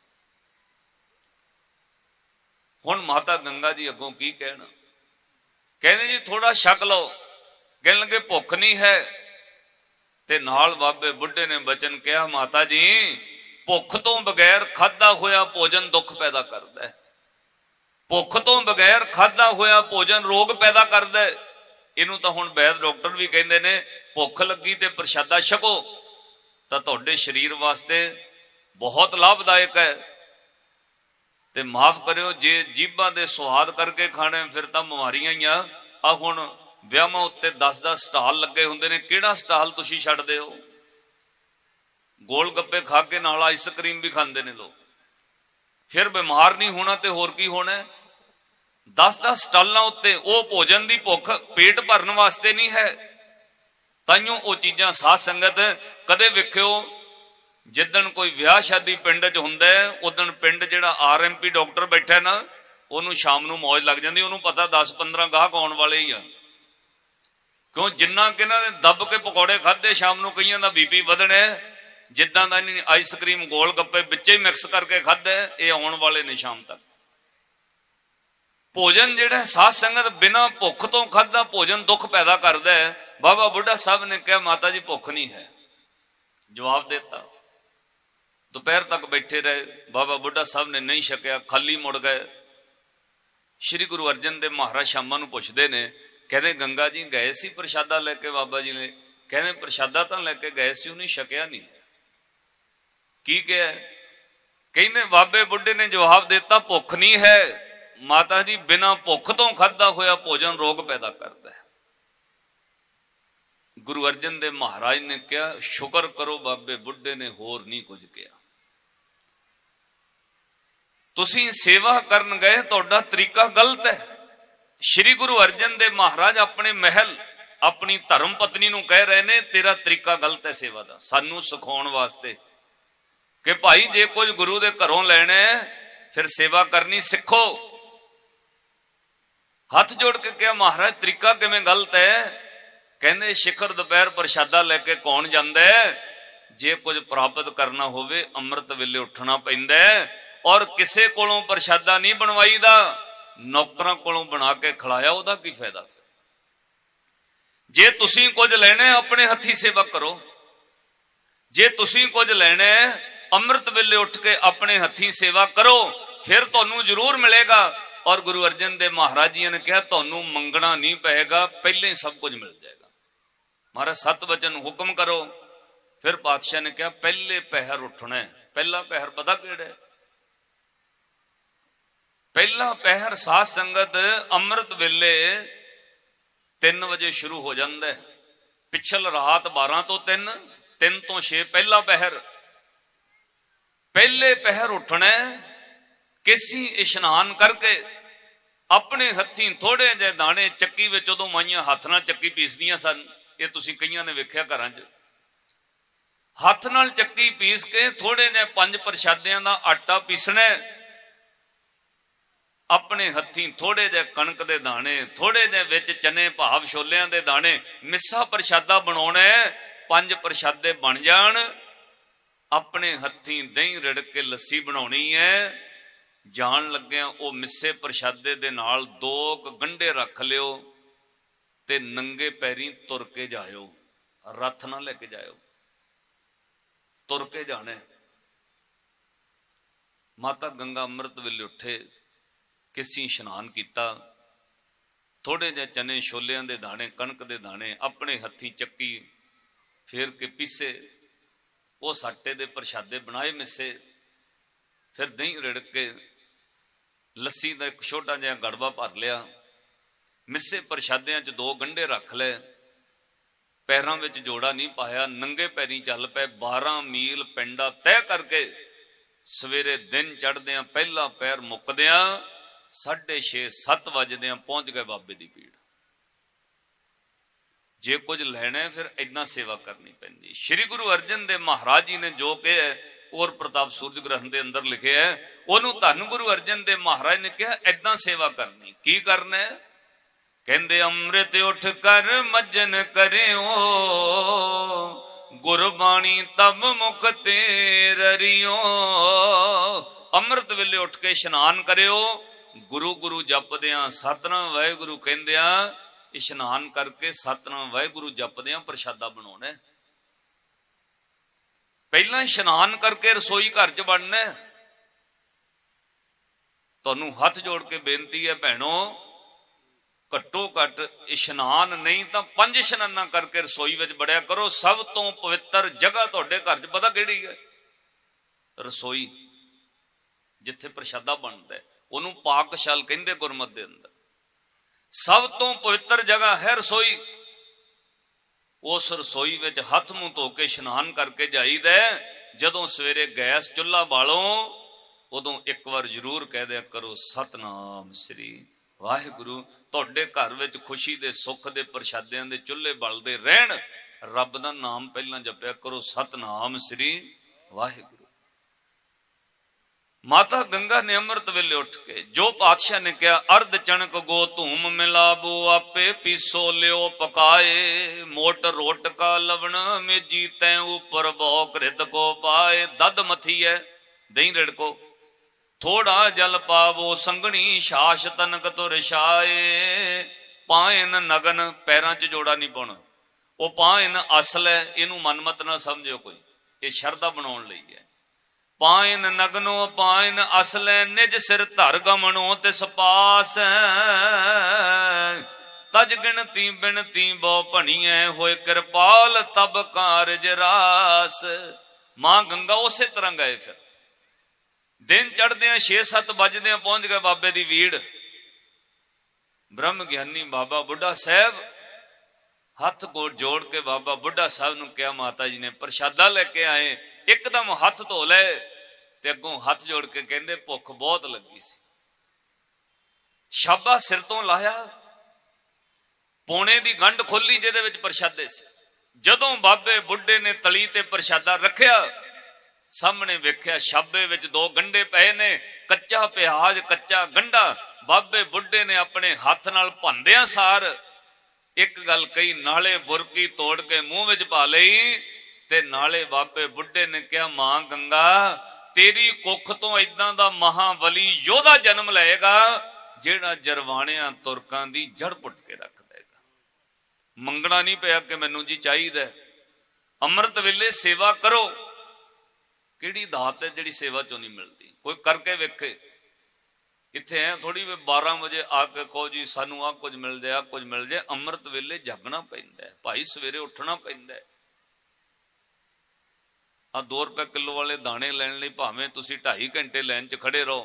ਹੁਣ ਮਾਤਾ ਗੰਗਾ ਜੀ ਅੱਗੋਂ ਕੀ ਕਹਿਣਾ? ਕਹਿੰਦੇ ਜੀ ਥੋੜਾ ਛਕ ਲਓ। ਕਹਿਣ ਲੱਗੇ ਭੁੱਖ ਨਹੀਂ ਹੈ। ਤੇ ਨਾਲ ਬਾਬੇ ਬੁੱਢੇ ਨੇ ਬਚਨ ਕਿਹਾ ਮਾਤਾ ਜੀ ਭੁੱਖ ਤੋਂ ਬਗੈਰ ਖਾਧਾ ਹੋਇਆ ਭੋਜਨ ਦੁੱਖ ਪੈਦਾ ਕਰਦਾ ਹੈ। ਭੁੱਖ ਤੋਂ ਬਗੈਰ ਖਾਧਾ ਹੋਇਆ ਭੋਜਨ ਰੋਗ ਪੈਦਾ ਕਰਦਾ ਹੈ। ਇਹਨੂੰ ਤਾਂ ਹੁਣ ਵੈਦ ਡਾਕਟਰ ਵੀ ਕਹਿੰਦੇ ਨੇ ਭੁੱਖ ਲੱਗੀ ਤੇ ਪ੍ਰਸ਼ਾਦਾ ਛਕੋ ਤਾਂ ਤੁਹਾਡੇ ਸਰੀਰ ਵਾਸਤੇ ਬਹੁਤ ਲਾਭਦਾਇਕ ਹੈ। ਤੇ ਮਾਫ ਕਰਿਓ ਜੇ ਜੀਭਾਂ ਦੇ ਸਵਾਦ ਕਰਕੇ ਖਾਣੇ ਫਿਰ ਤਾਂ ਬਿਮਾਰੀਆਂ ਹੀ ਆ। ਹੁਣ ਵਿਆਹਾਂ ਉੱਤੇ 10-10 ਸਟਾਲ ਲੱਗੇ ਹੁੰਦੇ ਨੇ, ਕਿਹੜਾ ਸਟਾਲ ਤੁਸੀਂ ਛੱਡਦੇ ਹੋ? ਗੋਲ ਗੱਪੇ ਖਾ ਕੇ ਨਾਲ ਆਈਸਕ੍ਰੀਮ ਵੀ ਖਾਂਦੇ ਨੇ ਲੋਕ। ਫਿਰ ਬਿਮਾਰ ਨਹੀਂ ਹੋਣਾ ਤੇ ਹੋਰ ਕੀ ਹੋਣਾ? 10-10 ਸਟਾਲਾਂ ਉੱਤੇ ਉਹ ਭੋਜਨ ਦੀ ਭੁੱਖ ਪੇਟ ਭਰਨ ਵਾਸਤੇ ਨਹੀਂ ਹੈ। ਤਾਈਓ ਉਹ ਚੀਜ਼ਾਂ ਸਾਧ ਸੰਗਤ ਕਦੇ ਵੇਖਿਓ ਜਿੱਦਣ ਕੋਈ ਵਿਆਹ ਸ਼ਾਦੀ ਪਿੰਡ 'ਚ ਹੁੰਦਾ ਉਦਣ ਪਿੰਡ ਜਿਹੜਾ RMP ਡਾਕਟਰ ਬੈਠਾ ਨਾ ਉਹਨੂੰ ਸ਼ਾਮ ਨੂੰ ਮੌਜ ਲੱਗ ਜਾਂਦੀ। ਉਹਨੂੰ ਪਤਾ 10-15 ਗਾਹਕ ਆਉਣ ਵਾਲੇ ਹੀ ਆ। ਕਿਉਂ? ਜਿੰਨਾ ਕਿ ਇਹਨਾਂ ਨੇ ਦੱਬ ਕੇ ਪਕੌੜੇ ਖਾਦੇ ਸ਼ਾਮ ਨੂੰ ਕਈਆਂ ਦਾ BP ਵਧਣਾ। ਜਿੱਦਾਂ ਦਾ ਨਹੀਂ ਆਈਸਕ੍ਰੀਮ ਗੋਲ ਗੱਪੇ ਵਿੱਚੇ ਹੀ ਮਿਕਸ ਕਰਕੇ ਖਾਦੇ, ਇਹ ਆਉਣ ਵਾਲੇ ਨੇ ਸ਼ਾਮ ਤੱਕ। ਭੋਜਨ ਜਿਹੜਾ ਸਾਧ ਸੰਗਤ ਬਿਨਾਂ ਭੁੱਖ ਤੋਂ ਖਾਧਾ ਭੋਜਨ ਦੁੱਖ ਪੈਦਾ ਕਰਦਾ ਹੈ। ਬਾਬਾ ਬੁੱਢਾ ਸਾਹਿਬ ਨੇ ਕਿਹਾ ਮਾਤਾ ਜੀ ਭੁੱਖ ਨਹੀਂ ਹੈ। ਜਵਾਬ ਦਿੱਤਾ। ਦੁਪਹਿਰ ਤੱਕ ਬੈਠੇ ਰਹੇ। ਬਾਬਾ ਬੁੱਢਾ ਸਾਹਿਬ ਨੇ ਨਹੀਂ ਛਕਿਆ, ਖਾਲੀ ਮੁੜ ਗਏ। ਸ਼੍ਰੀ ਗੁਰੂ ਅਰਜਨ ਦੇਵ ਮਹਾਰਾਜ ਸ਼ਾਮਾਂ ਨੂੰ ਪੁੱਛਦੇ ਨੇ, ਕਹਿੰਦੇ ਗੰਗਾ ਜੀ ਗਏ ਸੀ ਪ੍ਰਸ਼ਾਦਾ ਲੈ ਕੇ? ਬਾਬਾ ਜੀ ਨੇ ਕਹਿੰਦੇ ਪ੍ਰਸ਼ਾਦਾ ਤਾਂ ਲੈ ਕੇ ਗਏ ਸੀ, ਉਹਨੇ ਛਕਿਆ ਨਹੀਂ। ਕੀ ਕਿਹਾ? ਕਹਿੰਦੇ ਬਾਬੇ ਬੁੱਢੇ ਨੇ ਜਵਾਬ ਦਿੱਤਾ ਭੁੱਖ ਨਹੀਂ ਹੈ ਮਾਤਾ ਜੀ, ਬਿਨਾਂ ਭੁੱਖ ਤੋਂ ਖਾਧਾ ਹੋਇਆ ਭੋਜਨ ਰੋਗ ਪੈਦਾ ਕਰਦਾ ਹੈ। ਗੁਰੂ ਅਰਜਨ ਦੇਵ ਮਹਾਰਾਜ ਨੇ ਕਿਹਾ ਸ਼ੁਕਰ ਕਰੋ ਬਾਬੇ ਬੁੱਢੇ ਨੇ, ਹੋਰ ਨਹੀਂ ਕੁਝ ਕਿਹਾ। ਤੁਸੀਂ ਸੇਵਾ ਕਰਨ ਗਏ, ਤੁਹਾਡਾ ਤਰੀਕਾ ਗਲਤ ਹੈ। ਸ਼੍ਰੀ ਗੁਰੂ ਅਰਜਨ ਦੇਵ ਮਹਾਰਾਜ ਆਪਣੇ ਮਹਿਲ ਆਪਣੀ ਧਰਮ ਪਤਨੀ ਨੂੰ ਕਹਿ ਰਹੇ ਨੇ ਤੇਰਾ ਤਰੀਕਾ ਗਲਤ ਹੈ ਸੇਵਾ ਦਾ, ਸਾਨੂੰ ਸਿਖਾਉਣ ਵਾਸਤੇ ਕਿ ਭਾਈ ਜੇ ਕੁਝ ਗੁਰੂ ਦੇ ਘਰੋਂ ਲੈਣਾ ਫਿਰ ਸੇਵਾ ਕਰਨੀ ਸਿੱਖੋ। ਹੱਥ ਜੋੜ ਕੇ ਕਿਹਾ ਮਹਾਰਾਜ ਤਰੀਕਾ ਕਿਵੇਂ ਗਲਤ ਹੈ? ਕਹਿੰਦੇ ਸਿਖਰ ਦੁਪਹਿਰ ਪ੍ਰਸ਼ਾਦਾ ਲੈ ਕੇ ਕੌਣ ਜਾਂਦਾ ਹੈ? ਜੇ ਕੁਝ ਪ੍ਰਾਪਤ ਕਰਨਾ ਹੋਵੇ ਅੰਮ੍ਰਿਤ ਵੇਲੇ ਉੱਠਣਾ ਪੈਂਦਾ ਔਰ ਕਿਸੇ ਕੋਲੋਂ ਪ੍ਰਸ਼ਾਦਾ ਨਹੀਂ ਬਣਵਾਈਦਾ, ਨੌਕਰਾਂ ਕੋਲੋਂ ਬਣਾ ਕੇ ਖਿਲਾਇਆ ਉਹਦਾ ਕੀ ਫਾਇਦਾ? ਜੇ ਤੁਸੀਂ ਕੁਝ ਲੈਣਾ ਆਪਣੇ ਹੱਥੀ ਸੇਵਾ ਕਰੋ। ਜੇ ਤੁਸੀਂ ਕੁਝ ਲੈਣਾ ਅੰਮ੍ਰਿਤ ਵੇਲੇ ਉੱਠ ਕੇ ਆਪਣੇ ਹੱਥੀ ਸੇਵਾ ਕਰੋ, ਫਿਰ ਤੁਹਾਨੂੰ ਜ਼ਰੂਰ ਮਿਲੇਗਾ। ਔਰ ਗੁਰੂ ਅਰਜਨ ਦੇਵ ਮਹਾਰਾਜ ਜੀ ਨੇ ਕਿਹਾ ਤੁਹਾਨੂੰ ਮੰਗਣਾ ਨਹੀਂ ਪਏਗਾ, ਪਹਿਲੇ ਹੀ ਸਭ ਕੁਝ ਮਿਲ ਜਾਏਗਾ। ਮਹਾਰਾਜ 7 ਵਚਨ ਹੁਕਮ ਕਰੋ। ਫਿਰ ਪਾਤਸ਼ਾਹ ਨੇ ਕਿਹਾ ਪਹਿਲੇ ਪਹਿਰ ਉੱਠਣਾ। ਪਹਿਲਾ ਪਹਿਰ ਪਤਾ ਕਿਹੜਾ ਹੈ? ਪਹਿਲਾ ਪਹਿਰ ਸਾਧ ਸੰਗਤ ਅੰਮ੍ਰਿਤ ਵੇਲੇ 3 ਵਜੇ ਸ਼ੁਰੂ ਹੋ ਜਾਂਦਾ ਹੈ। ਪਿਛਲ ਰਾਤ 12 ਤੋਂ 3, 3 ਤੋਂ 6 ਪਹਿਲਾ ਪਹਿਰ। ਪਹਿਲੇ ਪਹਿਰ ਉੱਠਣਾ, ਕੇਸੀ ਇਸ਼ਨਾਨ ਕਰਕੇ ਆਪਣੇ ਹੱਥੀਂ ਥੋੜੇ ਜਿਹੇ ਦਾਣੇ ਚੱਕੀ ਵਿੱਚ, ਉਦੋਂ ਮਾਈਆਂ ਹੱਥ ਨਾਲ ਚੱਕੀ ਪੀਸਦੀਆਂ ਸਨ, ਇਹ ਤੁਸੀਂ ਕਈਆਂ ਨੇ ਵੇਖਿਆ ਘਰਾਂ 'ਚ, ਹੱਥ ਨਾਲ ਚੱਕੀ ਪੀਸ ਕੇ ਥੋੜੇ ਜਿਹੇ 5 ਪ੍ਰਸ਼ਾਦਿਆਂ ਦਾ ਆਟਾ ਪੀਸਣਾ, ਆਪਣੇ ਹੱਥੀਂ ਥੋੜੇ ਜਿਹੇ ਕਣਕ ਦੇ ਦਾਣੇ, ਥੋੜੇ ਜਿਹੇ ਵਿੱਚ ਚਨੇ ਭਾਵ ਛੋਲਿਆਂ ਦੇ ਦਾਣੇ, ਮਿੱਸਾ ਪ੍ਰਸ਼ਾਦਾ ਬਣਾਉਣਾ। 5 ਪ੍ਰਸ਼ਾਦੇ ਬਣ ਜਾਣ, ਆਪਣੇ ਹੱਥੀਂ ਦਹੀਂ ਰਿੜਕ ਕੇ ਲੱਸੀ ਬਣਾਉਣੀ ਹੈ ਜਾਣ ਲੱਗਿਆ ਉਹ ਮਿੱਸੇ ਪ੍ਰਸ਼ਾਦੇ ਦੇ ਨਾਲ 2 ਗੰਢੇ ਰੱਖ ਲਿਓ ਤੇ ਨੰਗੇ ਪੈਰੀਂ ਤੁਰ ਕੇ ਜਾਇਓ, ਰੱਥ ਨਾ ਲੈ ਕੇ ਜਾਇਓ, ਤੁਰ ਕੇ ਜਾਣਾ। ਮਾਤਾ ਗੰਗਾ ਅੰਮ੍ਰਿਤ ਵੇਲੇ ਉੱਠੇ, ਕਿਸੀ ਇਸ਼ਨਾਨ ਕੀਤਾ, ਥੋੜੇ ਜਿਹੇ ਚਨੇ ਛੋਲਿਆਂ ਦੇ ਦਾਣੇ, ਕਣਕ ਦੇ ਦਾਣੇ ਆਪਣੇ ਹੱਥੀਂ ਚੱਕੀ ਫੇਰ ਕੇ ਪੀਸੇ, ਉਹ ਸਾਟੇ ਦੇ ਪ੍ਰਸ਼ਾਦੇ ਬਣਾਏ ਮਿੱਸੇ, ਫਿਰ ਦਹੀਂ ਰਿੜਕ ਕੇ ਲੱਸੀ ਦਾ ਇੱਕ ਛੋਟਾ ਜਿਹਾ ਗੜਵਾ ਭਰ ਲਿਆ, ਮਿੱਸੇ ਪ੍ਰਸ਼ਾਦਿਆਂ 'ਚ 2 ਗੰਢੇ ਰੱਖ ਲਏ, ਪੈਰਾਂ ਵਿੱਚ ਜੋੜਾ ਨਹੀਂ ਪਾਇਆ, ਨੰਗੇ ਪੈਰੀਂ ਚੱਲ ਪਏ। 12 ਮੀਲ ਪਿੰਡਾ ਤੈਅ ਕਰਕੇ ਸਵੇਰੇ ਦਿਨ ਚੜ੍ਹਦਿਆਂ ਪਹਿਲਾ ਪੈਰ ਮੁੱਕਦਿਆਂ 6:30 7 ਵਜਦਿਆਂ ਪਹੁੰਚ ਗਏ ਬਾਬੇ ਦੀ ਪੀੜ। ਜੇ ਕੁਝ ਲੈਣਾ ਫਿਰ ਏਦਾਂ ਸੇਵਾ ਕਰਨੀ ਪੈਂਦੀ। ਸ਼੍ਰੀ ਗੁਰੂ ਅਰਜਨ ਦੇਵ ਮਹਾਰਾਜ ਜੀ ਨੇ ਜੋ ਕਿਹਾ, ਔਰ ਪ੍ਰਤਾਪ ਸੂਰਜ ਗ੍ਰੰਥ ਦੇ ਅੰਦਰ ਲਿਖਿਆ, ਉਹਨੂੰ ਧੰਨ ਗੁਰੂ ਅਰਜਨ ਦੇਵ ਮਹਾਰਾਜ ਨੇ ਕਿਹਾ ਏਦਾਂ ਸੇਵਾ ਕਰਨੀ। ਕੀ ਕਰਨਾ ਹੈ? ਕਹਿੰਦੇ ਅੰਮ੍ਰਿਤ ਉੱਠ ਕਰ ਮੱਜਨ ਕਰਿਓ, ਗੁਰਬਾਣੀ ਤਬ ਮੁਖ ਤੇ ਰਰਿਓ। ਅੰਮ੍ਰਿਤ ਵੇਲੇ ਉੱਠ ਕੇ ਇਸ਼ਨਾਨ ਕਰਿਓ, ਗੁਰੂ ਗੁਰੂ ਜਪਦਿਆਂ ਸਤਿਨਾਮ ਵਾਹਿਗੁਰੂ ਕਹਿੰਦਿਆਂ ਇਸ਼ਨਾਨ ਕਰਕੇ ਸਤਿਨਾਮ ਵਾਹਿਗੁਰੂ ਜਪਦਿਆਂ ਪ੍ਰਸ਼ਾਦਾ ਬਣਾਉਣਾ। ਪਹਿਲਾਂ ਇਸ਼ਨਾਨ ਕਰਕੇ ਰਸੋਈ ਘਰ 'ਚ ਬਣਨਾ। ਤੁਹਾਨੂੰ ਹੱਥ ਜੋੜ ਕੇ ਬੇਨਤੀ ਹੈ ਭੈਣੋ, ਘੱਟੋ ਘੱਟ ਇਸ਼ਨਾਨ ਨਹੀਂ ਤਾਂ 5 ਇਸ਼ਨਾਨਾਂ ਕਰਕੇ ਰਸੋਈ ਵਿੱਚ ਬੜਿਆ ਕਰੋ। ਸਭ ਤੋਂ ਪਵਿੱਤਰ ਜਗ੍ਹਾ ਤੁਹਾਡੇ ਘਰ 'ਚ ਪਤਾ ਕਿਹੜੀ ਹੈ? ਰਸੋਈ, ਜਿੱਥੇ ਪ੍ਰਸ਼ਾਦਾ ਬਣਦਾ, ਉਹਨੂੰ ਪਾਕਸ਼ਾਲ ਕਹਿੰਦੇ ਗੁਰਮਤ ਦੇ ਅੰਦਰ। ਸਭ ਤੋਂ ਪਵਿੱਤਰ ਜਗ੍ਹਾ ਹੈ ਰਸੋਈ। ਉਸ ਰਸੋਈ ਵਿੱਚ ਹੱਥ ਮੂੰਹ ਧੋ ਕੇ ਇਸ਼ਨਾਨ ਕਰਕੇ ਜਾਈਦਾ। ਜਦੋਂ ਸਵੇਰੇ ਗੈਸ ਚੁੱਲ੍ਹਾ ਬਾਲੋ, ਉਦੋਂ ਇੱਕ ਵਾਰ ਜ਼ਰੂਰ ਕਹਿ ਦਿਆ ਕਰੋ ਸਤਨਾਮ ਸ੍ਰੀ ਵਾਹਿਗੁਰੂ। ਤੁਹਾਡੇ ਘਰ ਵਿੱਚ ਖੁਸ਼ੀ ਦੇ ਸੁੱਖ ਦੇ ਪ੍ਰਸ਼ਾਦਿਆਂ ਦੇ ਚੁੱਲ੍ਹੇ ਬਲਦੇ ਰਹਿਣ। ਰੱਬ ਦਾ ਨਾਮ ਪਹਿਲਾਂ ਜਪਿਆ ਕਰੋ ਸਤਨਾਮ ਸ੍ਰੀ ਵਾਹਿਗੁਰੂ। ਮਾਤਾ ਗੰਗਾ ਨੇ ਅੰਮ੍ਰਿਤ ਵੇਲੇ ਉੱਠ ਕੇ ਜੋ ਪਾਤਸ਼ਾਹ ਨੇ ਕਿਹਾ, ਅਰਧ ਚਣਕ ਗੋ ਧੂਮ ਮਿਲਾਬੋ ਆਪੇ ਪੀਸੋ ਲਿਓ ਪਕਾਏ, ਮੋਟ ਰੋਟ ਕਾ ਲਵਣ ਮੇਜੀ ਤੈ ਉਪਰ ਬਹੁ ਕ੍ਰਿਤ ਕੋ ਪਾਏ। ਦਦ ਮਥੀ ਹੈ ਦਹੀਂ ਰਿੜਕੋ, ਥੋੜਾ ਜਲ ਪਾਵੋ ਸੰਗਣੀ ਸ਼ਾਸ ਤਨਕ ਤੁਰ ਛਾਏ। ਪਾਇਨ ਨਗਨ, ਪੈਰਾਂ 'ਚ ਜੋੜਾ ਨਹੀਂ ਪਾਉਣਾ। ਉਹ ਪਾਇਨ ਅਸਲ ਹੈ, ਇਹਨੂੰ ਮਨਮਤ ਨਾ ਸਮਝਿਓ ਕੋਈ, ਇਹ ਸ਼ਰਧਾ ਬਣਾਉਣ ਲਈ ਹੈ। ਪਾਇਨ ਨਗਨੋ ਪਾਇਨ ਅਸਲੈ, ਨਿਜ ਸਿਰ ਧਰ ਗਮਣੋ ਤਿਸ ਪਾਸ। ਤਜ ਗਿਣਤੀ ਬਿਨਤੀ ਬਹੁ ਭਣੀਐ, ਹੋਏ ਕਿਰਪਾਲ ਤਬ ਕਾਰਜ ਰਾਸ। ਮਾਂ ਗੰਗਾ ਉਸੇ ਤਰ੍ਹਾਂ ਗਏ। ਫਿਰ ਦਿਨ ਚੜ੍ਹਦਿਆਂ 6-7 ਵਜਦਿਆਂ ਪਹੁੰਚ ਗਏ ਬਾਬੇ ਦੀ ਵੀੜ। ਬ੍ਰਹਮ ਗਿਆਨੀ ਬਾਬਾ ਬੁੱਢਾ ਸਾਹਿਬ ਹੱਥ ਗੋਡ ਜੋੜ ਕੇ ਬਾਬਾ ਬੁੱਢਾ ਸਾਹਿਬ ਨੂੰ ਕਿਹਾ, ਮਾਤਾ ਜੀ ਨੇ ਪ੍ਰਸ਼ਾਦਾ ਲੈ ਕੇ ਆਏ। ਇੱਕਦਮ ਹੱਥ ਧੋ ਲਏ ਤੇ ਅੱਗੋਂ ਹੱਥ ਜੋੜ ਕੇ ਕਹਿੰਦੇ ਭੁੱਖ ਬਹੁਤ ਲੱਗੀ ਸੀ। ਛਾਬਾ ਸਿਰ ਤੋਂ ਲਾਇਆ, ਪੌਣੇ ਦੀ ਗੰਢ ਖੋਲੀ ਜਿਹਦੇ ਵਿੱਚ ਪ੍ਰਸ਼ਾਦੇ ਸੀ। ਜਦੋਂ ਬਾਬੇ ਬੁੱਢੇ ਨੇ ਤਲੀ ਤੇ ਪ੍ਰਸ਼ਾਦਾ ਰੱਖਿਆ, ਸਾਹਮਣੇ ਵੇਖਿਆ ਛਾਬੇ ਵਿੱਚ 2 ਗੰਢੇ ਪਏ ਨੇ, ਕੱਚਾ ਪਿਆਜ਼ ਕੱਚਾ ਗੰਢਾ। ਬਾਬੇ ਬੁੱਢੇ ਨੇ ਆਪਣੇ ਹੱਥ ਨਾਲ ਭੰਦਿਆਂ ਸਾਰ ਇੱਕ ਗੱਲ ਕਹੀ, ਨਾਲੇ ਬੁਰਕੀ ਤੋੜ ਕੇ ਮੂੰਹ ਵਿੱਚ ਪਾ ਲਈ ਤੇ ਨਾਲੇ ਬਾਬੇ ਬੁੱਢੇ ਨੇ ਕਿਹਾ, ਮਾਂ ਗੰਗਾ ਤੇਰੀ ਕੁੱਖ ਤੋਂ ਏਦਾਂ ਦਾ ਮਹਾਬਲੀ ਯੋਧਾ ਜਨਮ ਲਏਗਾ ਜਿਹੜਾ ਜਰਵਾਣਿਆਂ ਤੁਰਕਾਂ ਦੀ ਜੜ ਪੁੱਟ ਕੇ ਰੱਖ ਦੇਗਾ। ਮੰਗਣਾ ਨਹੀਂ ਪਿਆ ਕਿ ਮੈਨੂੰ ਜੀ ਚਾਹੀਦਾ। ਅੰਮ੍ਰਿਤ ਵੇਲੇ ਸੇਵਾ ਕਰੋ। ਕਿਹੜੀ ਦਾਤ ਹੈ ਜਿਹੜੀ ਸੇਵਾ ਚੋਂ ਨਹੀਂ ਮਿਲਦੀ? ਕੋਈ ਕਰਕੇ ਵੇਖੇ। ਇੱਥੇ ਐ ਥੋੜੀ ਵੀ 12 ਵਜੇ ਆ ਕੇ ਕਹੋ ਜੀ ਸਾਨੂੰ ਆਹ ਕੁਝ ਮਿਲ ਜਾਏ, ਆਹ ਕੁਝ ਮਿਲ ਜਾਏ। ਅੰਮ੍ਰਿਤ ਵੇਲੇ ਜਾਗਣਾ ਪੈਂਦਾ ਭਾਈ, ਸਵੇਰੇ ਉੱਠਣਾ ਪੈਂਦਾ। ਆ 2 ਰੁਪਏ ਕਿਲੋ ਵਾਲੇ ਦਾਣੇ ਲੈਣ ਲਈ ਭਾਵੇਂ ਤੁਸੀਂ 2.5 ਘੰਟੇ ਲਾਈਨ 'ਚ ਖੜੇ ਰਹੋ,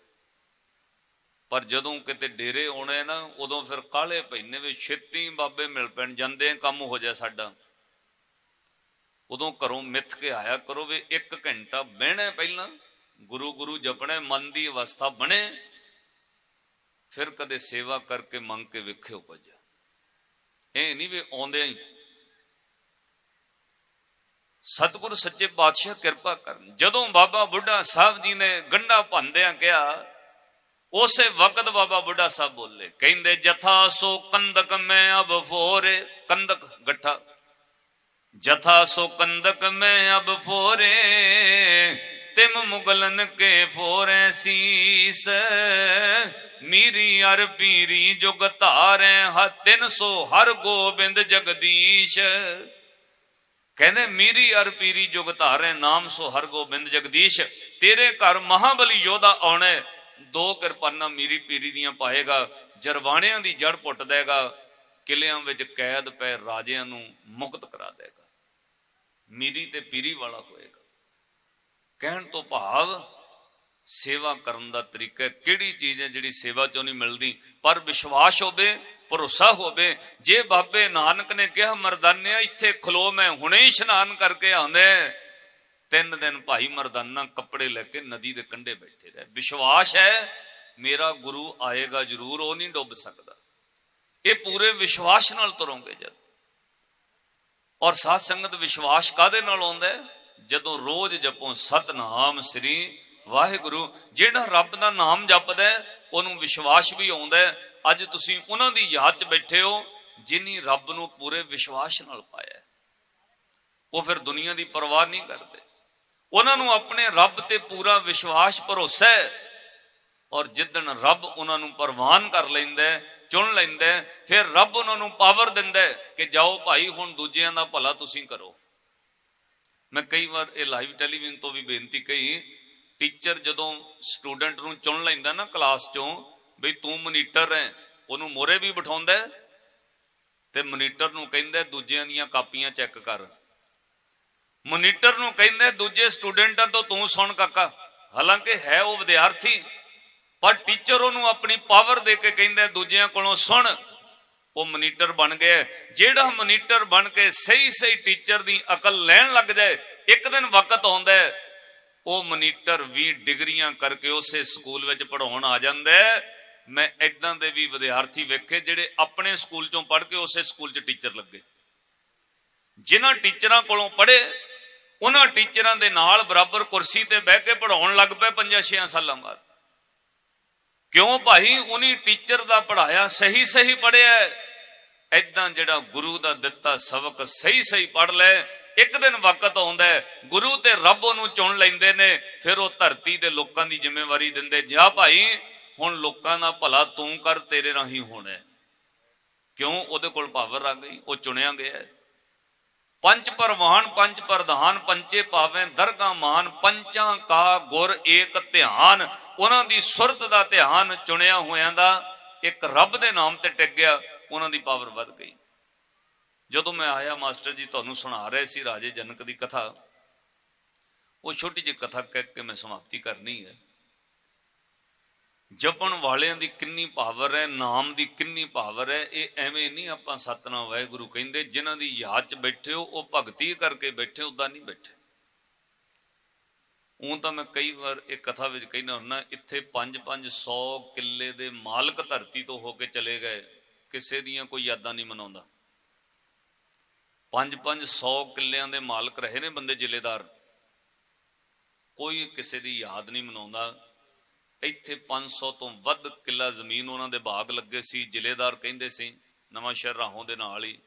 ਪਰ ਜਦੋਂ ਕਿਤੇ ਡੇਰੇ ਆਉਣੇ ਨਾ, ਉਦੋਂ ਫਿਰ ਕਾਹਲੇ ਪੈਨੇ ਵੀ ਛੇਤੀ ਬਾਬੇ ਮਿਲ ਪੈਣ, ਜਾਂਦੇ ਕੰਮ ਹੋ ਜਾਏ ਸਾਡਾ। ਉਦੋਂ ਘਰੋਂ ਮਿੱਥ ਕੇ ਆਇਆ ਕਰੋ ਵੀ 1 ਘੰਟਾ ਬਹਿਣਾ, ਪਹਿਲਾਂ ਗੁਰੂ ਗੁਰੂ ਜਪਣਾ, ਮਨ ਦੀ ਅਵਸਥਾ ਬਣੇ, ਫਿਰ ਕਦੇ ਸੇਵਾ ਕਰਕੇ ਮੰਗ ਕੇ ਵੇਖਿਓ ਕੁਝ। ਇਹ ਨਹੀਂ ਵੀ ਆਉਂਦਿਆਂ ਹੀ। ਸਤਿਗੁਰੂ ਸੱਚੇ ਪਾਤਸ਼ਾਹ ਕਿਰਪਾ ਕਰਨ। ਜਦੋਂ ਬਾਬਾ ਬੁੱਢਾ ਸਾਹਿਬ ਜੀ ਨੇ ਗੰਢਾ ਭੰਦਿਆਂ ਕਿਹਾ, ਉਸੇ ਵਕਤ ਬਾਬਾ ਬੁੱਢਾ ਸਾਹਿਬ ਬੋਲੇ, ਕਹਿੰਦੇ ਜਥਾ ਸੋ ਕੰਦਕ ਮੈਂ ਅਬ ਫੋਰੇ। ਕੰਦਕ ਗੱਠਾ, ਜਥਾ ਸੋ ਕੰਦਕ ਮੈਂ ਅਬ ਫੋਰੇ, तिम मुगलन के फोरे शीस, मीरी अर पीरी जुग धारे, 300 हर गोबिंद जगदीश। कहने मीरी अर पीरी जुग धारे, नाम सो हर गोबिंद जगदीश। तेरे घर महाबली योधा आने, 2 किरपाना मीरी पीरी दियां पाएगा, जरवाणियां दी जड़ पुट देगा, किलियां विच कैद पै राजियां नूं मुक्त करा देगा। मीरी ते पीरी वाला होएगा। कहण तो भाव सेवा करन दा तरीका, किहड़ी चीज है जिहड़ी सेवा चों नहीं मिलदी, पर विश्वास होवे, भरोसा होवे। जे बाबे नानक ने कहा मरदानिया इत्थे खलो, मैं हुणे ही इशनान करके आंदे, 3 दिन भाई मरदाना कपड़े लेके नदी दे कंढे बैठे रहे। विश्वास है मेरा गुरु आएगा जरूर, वो नहीं डुब सकता। ये पूरे विश्वास नाल तुरोंगे जद। और साध संगत विश्वास कादे नाल आउंदा है? जदों रोज जपो सतनाम श्री वाहिगुरु। जिहड़ा रब दा नाम जपदा है उहनूं विश्वास भी आउंदा है। अज तुसीं उहनां दी याद च बैठे हो जिन्हीं रब नूं पूरे विश्वास नाल पाया। वो फिर दुनिया दी परवाह नहीं करते, उहनां नूं अपने रब ते पूरा विश्वास भरोसा है। और जिदन रब उहनां नूं परवान कर लैंदा है, चुन लैंदा है, फिर रब उहनां नूं पावर दिंदा है कि जाओ भाई हुण दूजियां दा भला तुसीं करो। मैं कई बार ये लाइव टैलीविजन तो भी बेनती कही, टीचर जदों स्टूडेंट नूं चुन लैंदा ना क्लास चों बई तू मॉनीटर है, उहनूं मोहरे भी बिठाउंदा है ते मॉनीटर नूं कहंदा दूजियां दीयां कापियां चैक कर। मॉनीटर नूं कहंदा दूजे स्टूडेंटां तो तू सुन काका, हालांकि है वो विद्यार्थी, पर टीचर उहनूं अपनी पावर दे के कहंदा दूजियां कोलों सुन। वो मॉनीटर बन गया। जेड़ा मॉनीटर बन के सही सही टीचर दी अकल लैण लग जाए, एक दिन वक्त आउंदा है वो मॉनीटर भी डिग्रियां करके उसे स्कूल विच पढ़ाउण आ जांदा है। मैं इदां दे भी विद्यार्थी वेखे जिहड़े अपने स्कूल चों पढ़ के उसे स्कूल च टीचर लगे। जिन्हां टीचरां कोलों पढ़े उन्हां टीचरां दे नाल बराबर कुर्सी ते बह के पढ़ाउण लग पए 5-6 सालां बाद। क्यों भाई? उन्हीं टीचर दा पढ़ाया सही सही पढ़िया। इदां जिहड़ा गुरु दा दिता सबक सही सही पढ़ ले, एक दिन वक्त आउंदा है गुरु ते रब उहनूं चुन लैंदे ने, फिर वो धरती दे लोकां दी जिम्मेवारी दिंदे, जा भाई हुण लोकां दा भला तू कर, तेरे राही होना है। क्यों? उहदे कोल पावर आ गई, वो चुनिया गया है। 5 परवान 5 प्रधान, पंचे पावे दरगाह मान, पंचां का गुर एक ध्यान। उन्हां दी सुरत दा ध्यान, चुनिया होयां दा एक रब दे नाम ते टिक गया, उन्हां दी पावर वध गई। जदों मैं आया मास्टर जी तुहानूं सुना रहे सी राजे जनक दी कथा, वो छोटी जी कथा कह के मैं समाप्ति करनी है। जपण वालियां दी किन्नी पावर है, नाम दी किन्नी पावर है। ये एवें नहीं आपां सतनाम वाहिगुरू कहिंदे, जिन्हां दी याद च बैठे हो वो भगती करके बैठे, उदां नहीं बैठे। ऊं तो मैं कई बार एक कथा विच कहना हुन्ना, इत्थे 5-500 किले दे मालक धरती तो होके चले गए, किसे दियां कोई यादां नहीं मनाउंदा। 5-500 किलियां दे मालक रहे ने बंदे, जिलेदार, कोई किसे दी याद नहीं मनाउंदा। इत्थे 500 तो वध किला जमीन उन्हां दे बाग लगे सी, जिलेदार कहिंदे सी, नवां शहर राहों दे नाल ही।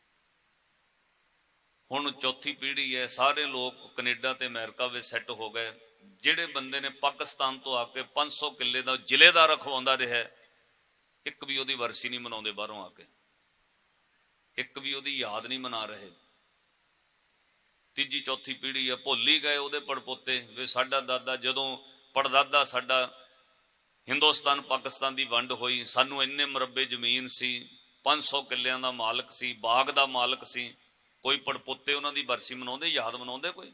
हुण चौथी पीढ़ी है, सारे लोग कनेडा ते अमेरिका विच सैट हो गए। जिहड़े बंदे ने पाकिस्तान तो आके 500 किले दा जिलेदार रखवाउंदा रहा, एक भी उहदी वरसी नहीं मनाउंदे, बाहरों आके एक भी उहदी याद नहीं मना रहे। तीजी चौथी पीढ़ी है, भुल ही गए उहदे पड़पोते वे साडा दादा, जदों पड़दादा साडा हिंदुस्तान पाकिस्तान की वंड हुई, सानू इन्ने मुरब्बे जमीन सी, 500 किलियां दा मालक सी, बाग दा मालक सी, कोई पड़पोते उन्हां दी बरसी मनाउंदे, याद मनाउंदे कोई?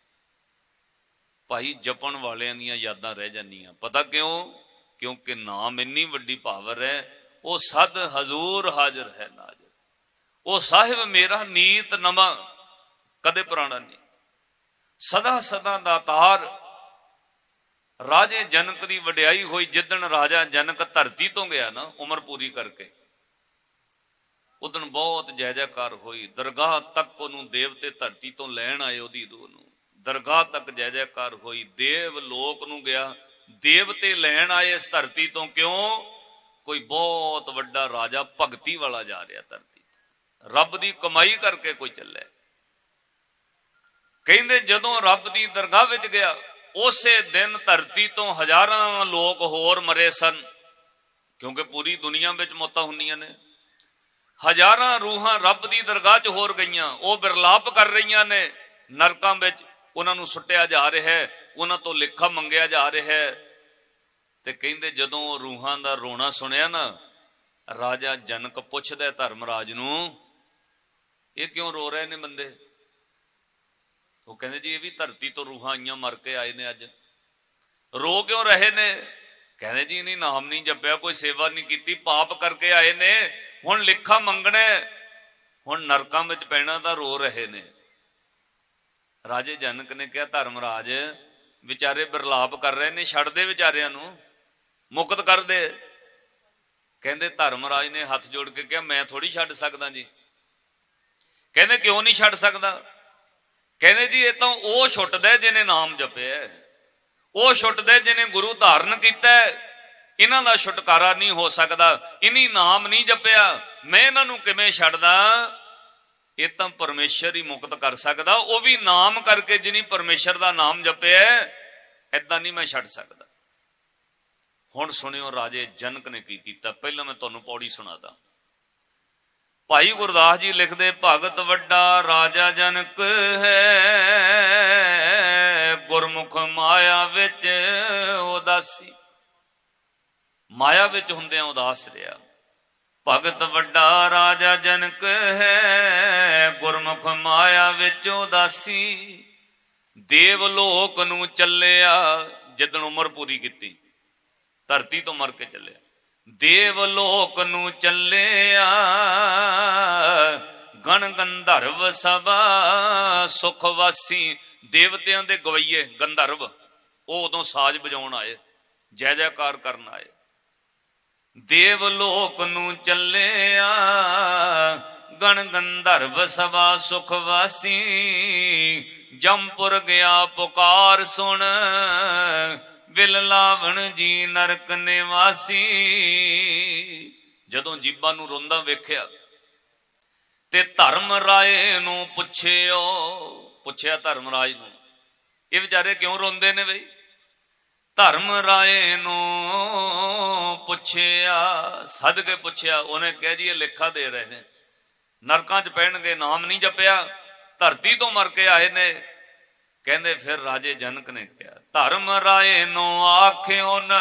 भाई जपण वालियां दियां यादां रह जांदियां। पता क्यों? क्योंकि नाम इन्नी वड्डी पावर है। वो सद हजूर हाजिर है नाजिर, वो साहिब मेरा नीत नवा, कदे पुराना नहीं, सदा सदा दातार। राजे जनक की वड्याई हुई जिदन राजा जनक धरती तो गया ना उम्र पूरी करके, उदन बहुत जय जयकार हुई। दरगाह तक उन्होंने देवते धरती तो लैन आए, ओदी रूह नूं दरगाह तक जय जयकार हुई। देव लोक नूं गया, देवते लैन आए इस धरती तो। क्यों? कोई बहुत वड्डा राजा भगती वाला जा रहा धरती, रब की कमाई करके कोई चले। कहंदे जदों रब की दरगाह विच गया, ਉਸੇ ਦਿਨ ਧਰਤੀ ਤੋਂ ਹਜ਼ਾਰਾਂ ਲੋਕ ਹੋਰ ਮਰੇ ਸਨ, ਕਿਉਂਕਿ ਪੂਰੀ ਦੁਨੀਆ ਵਿੱਚ ਮੌਤਾਂ ਹੁੰਦੀਆਂ ਨੇ। ਹਜ਼ਾਰਾਂ ਰੂਹਾਂ ਰੱਬ ਦੀ ਦਰਗਾਹ 'ਚ ਹੋਰ ਗਈਆਂ, ਉਹ ਬਿਰਲਾਪ ਕਰ ਰਹੀਆਂ ਨੇ ਨਰਕਾਂ ਵਿੱਚ। ਉਹਨਾਂ ਨੂੰ ਸੁੱਟਿਆ ਜਾ ਰਿਹਾ ਹੈ, ਉਹਨਾਂ ਤੋਂ ਲੇਖਾ ਮੰਗਿਆ ਜਾ ਰਿਹਾ ਹੈ। ਤੇ ਕਹਿੰਦੇ ਜਦੋਂ ਉਹ ਰੂਹਾਂ ਦਾ ਰੋਣਾ ਸੁਣਿਆ ਨਾ, ਰਾਜਾ ਜਨਕ ਪੁੱਛਦਾ ਧਰਮਰਾਜ ਨੂੰ, ਇਹ ਕਿਉਂ ਰੋ ਰਹੇ ਨੇ ਬੰਦੇ? ਉਹ ਕਹਿੰਦੇ ਜੀ ਇਹ ਵੀ ਧਰਤੀ ਤੋਂ ਰੂਹਾਂ ਆਈਆਂ, ਮਰ ਕੇ ਆਏ ਨੇ, ਅੱਜ ਰੋ ਕਿਉਂ ਰਹੇ ਨੇ? ਕਹਿੰਦੇ ਜੀ ਨਹੀਂ ਨਾਮ ਨਹੀਂ ਜਪਿਆ, ਕੋਈ ਸੇਵਾ ਨਹੀਂ ਕੀਤੀ, ਪਾਪ ਕਰਕੇ ਆਏ ਨੇ, ਹੁਣ ਲੇਖਾ ਮੰਗਣਾ, ਹੁਣ ਨਰਕਾਂ ਵਿੱਚ ਪੈਣਾ ਤਾਂ ਰੋ ਰਹੇ ਨੇ। ਰਾਜੇ ਜਨਕ ਨੇ ਕਿਹਾ ਧਰਮਰਾਜ ਵਿਚਾਰੇ ਬਿਰਲਾਪ ਕਰ ਰਹੇ ਨੇ, ਛੱਡ ਦੇ ਵਿਚਾਰਿਆਂ ਨੂੰ, ਮੁਕਤ ਕਰ ਦੇ। ਕਹਿੰਦੇ ਧਰਮਰਾਜ ਨੇ ਹੱਥ ਜੋੜ ਕੇ ਕਿਹਾ ਮੈਂ ਥੋੜੀ ਛੱਡ ਸਕਦਾ ਜੀ। ਕਹਿੰਦੇ ਕਿਉਂ ਨਹੀਂ ਛੱਡ ਸਕਦਾ? ਕਹਿੰਦੇ ਜੀ ਇਹ ਤਾਂ ਉਹ ਛੁੱਟਦਾ ਜਿਹਨੇ ਨਾਮ ਜਪਿਆ, ਉਹ ਛੁੱਟਦਾ ਜਿਹਨੇ ਗੁਰੂ ਧਾਰਨ ਕੀਤਾ, ਇਹਨਾਂ ਦਾ ਛੁਟਕਾਰਾ ਨਹੀਂ ਹੋ ਸਕਦਾ। ਇਨੀ ਨਾਮ ਨਹੀਂ ਜਪਿਆ, ਮੈਂ ਇਹਨਾਂ ਨੂੰ ਕਿਵੇਂ ਛੱਡਦਾ? ਇਹ ਤਾਂ ਪਰਮੇਸ਼ਰ ਹੀ ਮੁਕਤ ਕਰ ਸਕਦਾ, ਉਹ ਵੀ ਨਾਮ ਕਰਕੇ, ਜਿਹਨੇ ਪਰਮੇਸ਼ਰ ਦਾ ਨਾਮ ਜਪਿਆ, ਏਦਾਂ ਨਹੀਂ ਮੈਂ ਛੱਡ ਸਕਦਾ। ਹੁਣ ਸੁਣਿਓ ਰਾਜੇ ਜਨਕ ਨੇ ਕੀ ਕੀਤਾ। ਪਹਿਲਾਂ ਮੈਂ ਤੁਹਾਨੂੰ ਪੌੜੀ ਸੁਣਾਦਾ। ਭਾਈ ਗੁਰਦਾਸ ਜੀ ਲਿਖਦੇ, ਭਗਤ ਵੱਡਾ ਰਾਜਾ ਜਨਕ ਹੈ, ਗੁਰਮੁਖ ਮਾਇਆ ਵਿੱਚ ਉਦਾਸੀ। ਮਾਇਆ ਵਿੱਚ ਹੁੰਦਿਆਂ ਉਦਾਸ ਰਿਹਾ। ਭਗਤ ਵੱਡਾ ਰਾਜਾ ਜਨਕ ਹੈ, ਗੁਰਮੁਖ ਮਾਇਆ ਵਿੱਚ ਉਦਾਸੀ। ਦੇਵ ਲੋਕ ਨੂੰ ਚੱਲਿਆ ਜਿੱਦਣ ਉਮਰ ਪੂਰੀ ਕੀਤੀ, ਧਰਤੀ ਤੋਂ ਮਰ ਕੇ ਚੱਲਿਆ। ਦੇਵ ਲੋਕ ਨੂੰ ਚੱਲਿਆ, ਗਣ ਗੰਧਰਵ ਸਭਾ ਸੁਖ ਵਾਸੀ। ਦੇਵਤਿਆਂ ਦੇ ਗਵਈਏ ਗੰਧਰਵ, ਉਹ ਉਦੋਂ ਸਾਜ਼ ਵਜਾਉਣ ਆਏ, ਜੈ ਜੈਕਾਰ ਕਰਨ ਆਏ। ਦੇਵ ਲੋਕ ਨੂੰ ਚੱਲਿਆ, ਗਣ ਗੰਧਰਵ ਸਭਾ ਸੁਖ ਵਾਸੀ। ਜੰਪੁਰ ਗਿਆ ਪੁਕਾਰ ਸੁਣ, ਵਿਲ ਲਾਵਣ ਜੀ ਨਰਕ ਨਿਵਾਸੀ। ਜਦੋਂ ਜੀਬਾਂ ਨੂੰ ਰੋਂਦਾ ਵੇਖਿਆ ਤੇ ਧਰਮ ਰਾਏ ਨੂੰ ਪੁੱਛਿਆ ਧਰਮਰਾਜ ਨੂੰ, ਇਹ ਵਿਚਾਰੇ ਕਿਉਂ ਰੋਂਦੇ ਨੇ ਬਈ? ਧਰਮ ਰਾਏ ਨੂੰ ਪੁੱਛਿਆ, ਸੱਦ ਕੇ ਪੁੱਛਿਆ। ਉਹਨੇ ਕਿਹਾ ਜੀ ਇਹ ਲੇਖਾ ਦੇ ਰਹੇ ਨੇ, ਨਰਕਾਂ 'ਚ ਪੈਣਗੇ, ਨਾਮ ਨਹੀਂ ਜਪਿਆ, ਧਰਤੀ ਤੋਂ ਮਰ ਕੇ ਆਏ ਨੇ। ਕਹਿੰਦੇ ਫਿਰ ਰਾਜੇ ਜਨਕ ਨੇ ਕਿਹਾ, ਧਰਮ ਰਾਏ ਨੂੰ ਆਖਿਓ ਨ,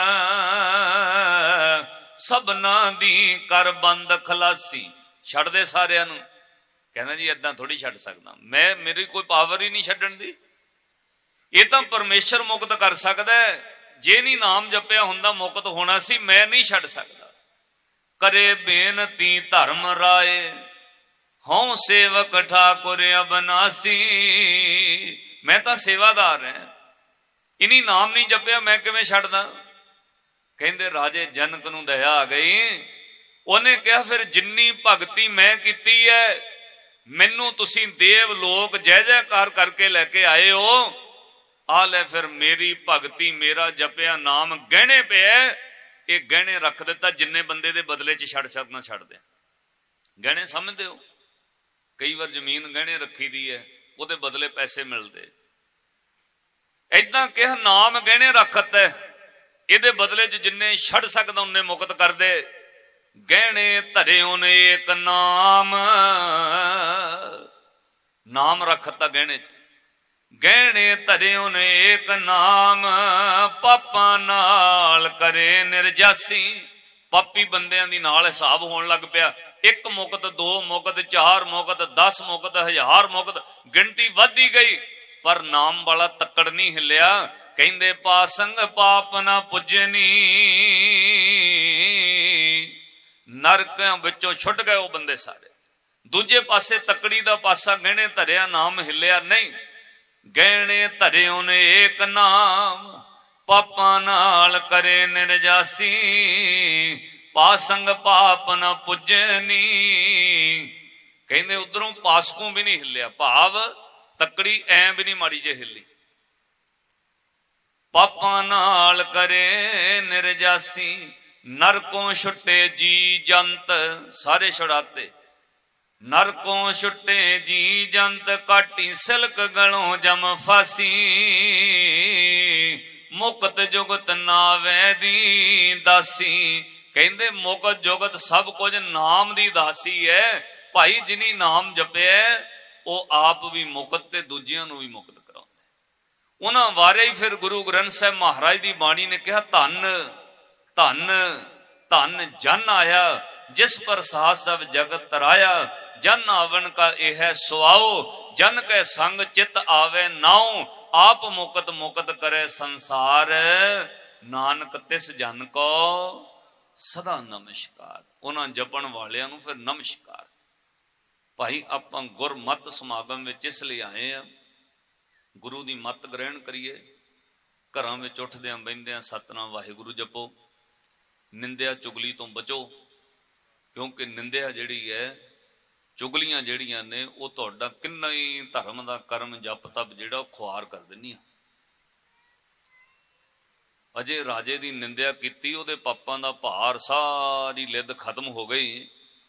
ਸਭਨਾਂ ਦੀ ਕਰ ਬੰਦ ਖਲਾਸੀ। ਛੱਡ ਦੇ ਸਾਰਿਆਂ ਨੂੰ। ਕਹਿੰਦਾ ਜੀ ਏਦਾਂ ਥੋੜੀ ਛੱਡ ਸਕਦਾ ਮੈਂ, ਮੇਰੀ ਕੋਈ ਪਾਵਰ ਹੀ ਨਹੀਂ ਛੱਡਣ ਦੀ। ਇਹ ਤਾਂ ਪਰਮੇਸ਼ਰ ਮੁਕਤ ਕਰ ਸਕਦਾ, ਜੇ ਨਹੀਂ ਨਾਮ ਜਪਿਆ ਹੁੰਦਾ ਮੁਕਤ ਹੋਣਾ ਸੀ, ਮੈਂ ਨਹੀਂ ਛੱਡ ਸਕਦਾ। ਕਰੇ ਬੇਨਤੀ ਧਰਮ ਰਾਏ, ਹਉ ਸੇਵਕ ਠਾਕੁਰ ਅਬਨਾਸੀ। ਮੈਂ ਤਾਂ ਸੇਵਾਦਾਰ ਹਾਂ, ਇਨੀ ਨਾਮ ਨਹੀਂ ਜਪਿਆ, ਮੈਂ ਕਿਵੇਂ ਛੱਡਦਾ? ਕਹਿੰਦੇ ਰਾਜੇ ਜਨਕ ਨੂੰ ਦਇਆ ਆ ਗਈ। ਉਹਨੇ ਕਿਹਾ ਫਿਰ ਜਿੰਨੀ ਭਗਤੀ ਮੈਂ ਕੀਤੀ ਹੈ, ਮੈਨੂੰ ਤੁਸੀਂ ਦੇਵ ਲੋਕ ਜੈ ਜੈਕਾਰ ਕਰਕੇ ਲੈ ਕੇ ਆਏ ਹੋ, ਆ ਲੈ ਫਿਰ ਮੇਰੀ ਭਗਤੀ, ਮੇਰਾ ਜਪਿਆ ਨਾਮ ਗਹਿਣੇ ਪਿਆ, ਇਹ ਗਹਿਣੇ ਰੱਖ ਦਿੱਤਾ। ਜਿੰਨੇ ਬੰਦੇ ਦੇ ਬਦਲੇ 'ਚ ਛੱਡ ਸਕਦਾ ਛੱਡ ਦੇ। ਗਹਿਣੇ ਸਮਝਦੇ ਹੋ? ਕਈ ਵਾਰ ਜ਼ਮੀਨ ਗਹਿਣੇ ਰੱਖੀ ਦੀ ਹੈ, ਉਹਦੇ ਬਦਲੇ ਪੈਸੇ ਮਿਲਦੇ। ਏਦਾਂ ਕਿਹਾ ਨਾਮ ਗਹਿਣੇ ਰੱਖਤਾ, ਇਹਦੇ ਬਦਲੇ 'ਚ ਜਿੰਨੇ ਛੱਡ ਸਕਦਾ ਉਹਨੇ ਮੁਕਤ ਕਰ ਦੇ। ਗਹਿਣੇ ਧਰੇ ਉਹਨੇ ਏਕ ਨਾਮ, ਨਾਮ ਰੱਖਤਾ ਗਹਿਣੇ 'ਚ। ਗਹਿਣੇ ਧਰੇ ਉਹਨੇ ਏਕ ਨਾਮ, ਪਾਪਾਂ ਨਾਲ ਕਰੇ ਨਿਰਜਾਸੀ। ਪਾਪੀ ਬੰਦਿਆਂ ਦੀ ਨਾਲ ਹਿਸਾਬ ਹੋਣ ਲੱਗ ਪਿਆ। 1 ਮੁਕਤ, 2 ਮੁਕਤ, 4 ਮੁਕਤ, 10 ਮੁਕਤ, 1000 ਮੁਕਤ, ਗਿਣਤੀ ਵੱਧਦੀ ਗਈ, ਪਰ ਨਾਮ ਵਾਲਾ ਤੱਕੜ ਨਹੀਂ ਹਿੱਲਿਆ। ਕਹਿੰਦੇ ਪਾਸੰਗ ਪਾਪ ਨਾ ਪੁੱਜਣੀ, ਨਰਕਾਂ ਵਿੱਚੋਂ ਛੁੱਟ ਗਏ ਉਹ ਬੰਦੇ ਸਾਰੇ। ਦੂਜੇ ਪਾਸੇ ਤੱਕੜੀ ਦਾ ਪਾਸਾ ਗਹਿਣੇ ਧਰਿਆ, ਨਾਮ ਹਿੱਲਿਆ ਨਹੀਂ। ਗਹਿਣੇ ਧਰੇ ਉਹਨੇ ਏਕ ਨਾਮ, ਪਾਪਾਂ ਨਾਲ ਕਰੇ ਨਿਰਜਾਸੀ। ਪਾਸੰਗ ਪਾਪ ਨਾ ਪੁੱਜਣੀ। ਕਹਿੰਦੇ ਉਧਰੋਂ ਪਾਸਕੋਂ ਵੀ ਨਹੀਂ ਹਿੱਲਿਆ, ਭਾਵ ਤੱਕੜੀ ਐ ਵੀ ਨਹੀਂ ਮਾੜੀ ਜੇ ਹਿੱਲੀ। ਪਾਪਾਂ ਨਾਲ ਕਰੇ ਨਿਰਜਾਸੀ। ਨਰਕੋਂ ਛੁੱਟੇ ਜੀ ਜੰਤ, ਸਾਰੇ ਛੁਡਾਤੇ। ਨਰਕੋਂ ਛੁੱਟੇ ਜੀ ਜੰਤ, ਕਾਟੀ ਸਿਲਕ ਗਲੋਂ ਜਮ ਫਾਸੀ। ਮੁਕਤ ਜੁਗਤ ਨਾਵੇਂ ਦੀ ਦਾਸੀ। ਕਹਿੰਦੇ ਮੁਕਤ ਜੁਗਤ ਸਭ ਕੁਝ ਨਾਮ ਦੀ ਦਾਸੀ ਹੈ। ਭਾਈ ਜਿਨੀ ਨਾਮ ਜਪਿਆ ਉਹ ਆਪ ਵੀ ਮੁਕਤ ਤੇ ਦੂਜਿਆਂ ਨੂੰ ਵੀ ਮੁਕਤ ਕਰਾਉਂਦਾ। ਉਹਨਾਂ ਬਾਰੇ ਹੀ ਫਿਰ ਗੁਰੂ ਗ੍ਰੰਥ ਸਾਹਿਬ ਮਹਾਰਾਜ ਦੀ ਬਾਣੀ ਨੇ ਕਿਹਾ, ਧੰਨ ਧੰਨ ਧੰਨ ਜਨ ਆਇਆ ਜਿਸ ਪ੍ਰਸਾਦ ਸਭ ਜਗਤ ਤਰਾਇਆ। ਜਨ ਆਵਣ ਕਾ ਇਹ ਸੁਆਓ ਜਨ ਕੈ ਸੰਗ ਚਿਤ ਆਵੇ ਨਾਉ। ਆਪ ਮੁਕਤ ਮੁਕਤ ਕਰੇ ਸੰਸਾਰ ਨਾਨਕ ਤਿਸ ਜਨ ਕੋ ਸਦਾ ਨਮਸਕਾਰ। ਉਹਨਾਂ ਜਪਣ ਵਾਲਿਆਂ ਨੂੰ ਫਿਰ ਨਮਸਕਾਰ। ਭਾਈ ਆਪਾਂ ਗੁਰਮਤਿ ਸਮਾਗਮ ਵਿੱਚ ਇਸ ਲਈ ਆਏ ਆ, ਗੁਰੂ ਦੀ ਮੱਤ ਗ੍ਰਹਿਣ ਕਰੀਏ। ਘਰਾਂ ਵਿੱਚ ਉੱਠਦਿਆਂ ਬਹਿੰਦਿਆਂ ਸਤਿਨਾਮ ਵਾਹਿਗੁਰੂ ਜਪੋ। ਨਿੰਦਿਆ ਚੁਗਲੀ ਤੋਂ ਬਚੋ, ਕਿਉਂਕਿ ਨਿੰਦਿਆ ਜਿਹੜੀ ਹੈ, ਚੁਗਲੀਆਂ ਜਿਹੜੀਆਂ ਨੇ ਉਹ ਤੁਹਾਡਾ ਕਿੰਨਾ ਹੀ ਧਰਮ ਦਾ ਕਰਮ ਜਪ ਤਪ ਜਿਹੜਾ ਉਹ ਖੁਆਰ ਕਰ ਦਿੰਦੀਆਂ। ਅਜੇ ਰਾਜੇ ਦੀ ਨਿੰਦਿਆ ਕੀਤੀ, ਉਹਦੇ ਪਾਪਾਂ ਦਾ ਭਾਰ ਸਾਰੀ ਲਿੱਦ ਖਤਮ ਹੋ ਗਈ।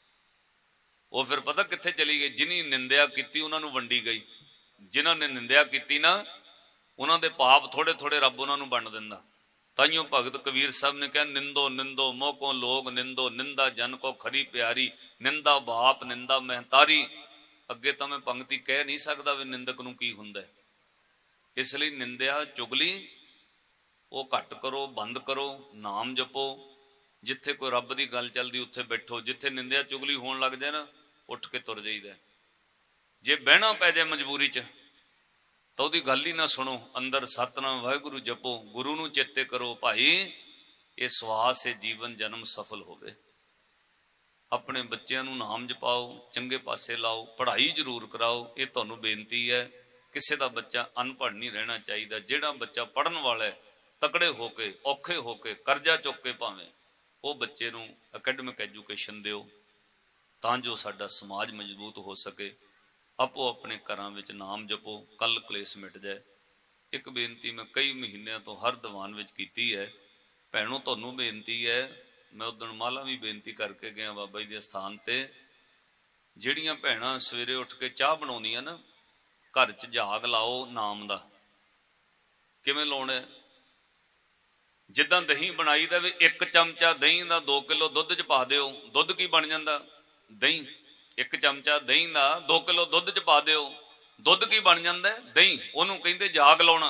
ਉਹ ਫਿਰ ਪਤਾ ਕਿੱਥੇ ਚਲੀ ਗਈ? ਜਿਨੀ ਨਿੰਦਿਆ ਕੀਤੀ ਉਹਨਾਂ ਨੂੰ ਵੰਡੀ ਗਈ। ਜਿਨ੍ਹਾਂ ਨੇ ਨਿੰਦਿਆ ਕੀਤੀ ਨਾ ਉਹਨਾਂ ਦੇ ਪਾਪ ਥੋੜੇ ਥੋੜੇ ਰੱਬ ਉਹਨਾਂ ਨੂੰ ਵੰਡ ਦਿੰਦਾ। ਤਾਈਓ ਭਗਤ ਕਬੀਰ ਸਾਹਿਬ ਨੇ ਕਿਹਾ, ਨਿੰਦੋ ਨਿੰਦੋ ਮੋਹ ਕੋ ਲੋਗ ਨਿੰਦੋ ਨਿੰਦਾ ਜਨ ਕੋ ਖਰੀ ਪਿਆਰੀ। ਨਿੰਦਾ ਬਾਪ ਨਿੰਦਾ ਮਹਤਾਰੀ। ਅੱਗੇ ਤਾਂ ਮੈਂ ਪੰਕਤੀ ਕਹਿ ਨਹੀਂ ਸਕਦਾ ਵੀ ਨਿੰਦਕ ਨੂੰ ਕੀ ਹੁੰਦਾ। ਇਸ ਲਈ ਨਿੰਦਿਆ ਚੁਗਲੀ ਉਹ ਘੱਟ ਕਰੋ, ਬੰਦ ਕਰੋ, ਨਾਮ ਜਪੋ। ਜਿੱਥੇ ਕੋਈ ਰੱਬ ਦੀ ਗੱਲ ਚੱਲਦੀ ਉੱਥੇ ਬੈਠੋ। ਜਿੱਥੇ ਨਿੰਦਿਆ ਚੁਗਲੀ ਹੋਣ ਲੱਗ ਜਾਏ ਨਾ ਉੱਠ ਕੇ ਤੁਰ ਜਾਈਦਾ। ਜੇ ਬਹਿਣਾ ਪੈ ਜਾਏ ਮਜਬੂਰੀ 'ਚ ਤਾਂ ਉਹਦੀ ਗੱਲ ਹੀ ਨਾ ਸੁਣੋ। ਅੰਦਰ ਸਤਿਨਾਮ ਵਾਹਿਗੁਰੂ ਜਪੋ, ਗੁਰੂ ਨੂੰ ਚੇਤੇ ਕਰੋ। ਭਾਈ ਇਹ ਸਵਾਸ ਹੈ ਜੀਵਨ ਜਨਮ ਸਫਲ ਹੋਵੇ। ਆਪਣੇ ਬੱਚਿਆਂ ਨੂੰ ਨਾਮ ਜਪਾਓ, ਚੰਗੇ ਪਾਸੇ ਲਾਓ, ਪੜ੍ਹਾਈ ਜ਼ਰੂਰ ਕਰਾਓ। ਇਹ ਤੁਹਾਨੂੰ ਬੇਨਤੀ ਹੈ। ਕਿਸੇ ਦਾ ਬੱਚਾ ਅਨਪੜ੍ਹ ਨਹੀਂ ਰਹਿਣਾ ਚਾਹੀਦਾ। ਜਿਹੜਾ ਬੱਚਾ ਪੜ੍ਹਨ ਵਾਲਾ ਹੈ, ਤਕੜੇ ਹੋ ਕੇ, ਔਖੇ ਹੋ ਕੇ, ਕਰਜ਼ਾ ਚੁੱਕ ਕੇ ਭਾਵੇਂ, ਉਹ ਬੱਚੇ ਨੂੰ ਅਕੈਡਮਿਕ ਐਜੂਕੇਸ਼ਨ ਦਿਓ ਤਾਂ ਜੋ ਸਾਡਾ ਸਮਾਜ ਮਜ਼ਬੂਤ ਹੋ ਸਕੇ। ਆਪੋ ਆਪਣੇ ਘਰਾਂ ਵਿੱਚ ਨਾਮ ਜਪੋ, ਕੱਲ ਕਲੇਸ਼ ਮਿਟ ਜਾਏ। ਇੱਕ ਬੇਨਤੀ ਮੈਂ ਕਈ ਮਹੀਨਿਆਂ ਤੋਂ ਹਰ ਦੀਵਾਨ ਵਿੱਚ ਕੀਤੀ ਹੈ। ਭੈਣੋ ਤੁਹਾਨੂੰ ਬੇਨਤੀ ਹੈ, ਮੈਂ ਉਦਣ ਮਾਲਾ ਵੀ ਬੇਨਤੀ ਕਰਕੇ ਗਿਆ ਬਾਬਾ ਜੀ ਦੇ ਸਥਾਨ ਤੇ। ਜਿਹੜੀਆਂ ਭੈਣਾਂ ਸਵੇਰੇ ਉੱਠ ਕੇ ਚਾਹ ਬਣਾਉਂਦੀਆਂ ਨਾ, ਘਰ 'ਚ ਜਾਗ ਲਾਓ ਨਾਮ ਦਾ। ਕਿਵੇਂ ਲਾਉਣਾ? ਜਿੱਦਾਂ ਦਹੀਂ ਬਣਾਈ ਦਾ ਵੀ 1 ਚਮਚਾ ਦਹੀਂ ਦਾ 2 ਕਿਲੋ ਦੁੱਧ 'ਚ ਪਾ ਦਿਓ। ਦੁੱਧ ਕੀ ਬਣ ਜਾਂਦਾ? ਦਹੀਂ। 1 ਚਮਚਾ ਦਹੀਂ ਦਾ 2 ਕਿਲੋ ਦੁੱਧ 'ਚ ਪਾ ਦਿਓ। ਦੁੱਧ ਕੀ ਬਣ ਜਾਂਦਾ? ਦਹੀਂ। ਉਹਨੂੰ ਕਹਿੰਦੇ ਜਾਗ ਲਾਉਣਾ।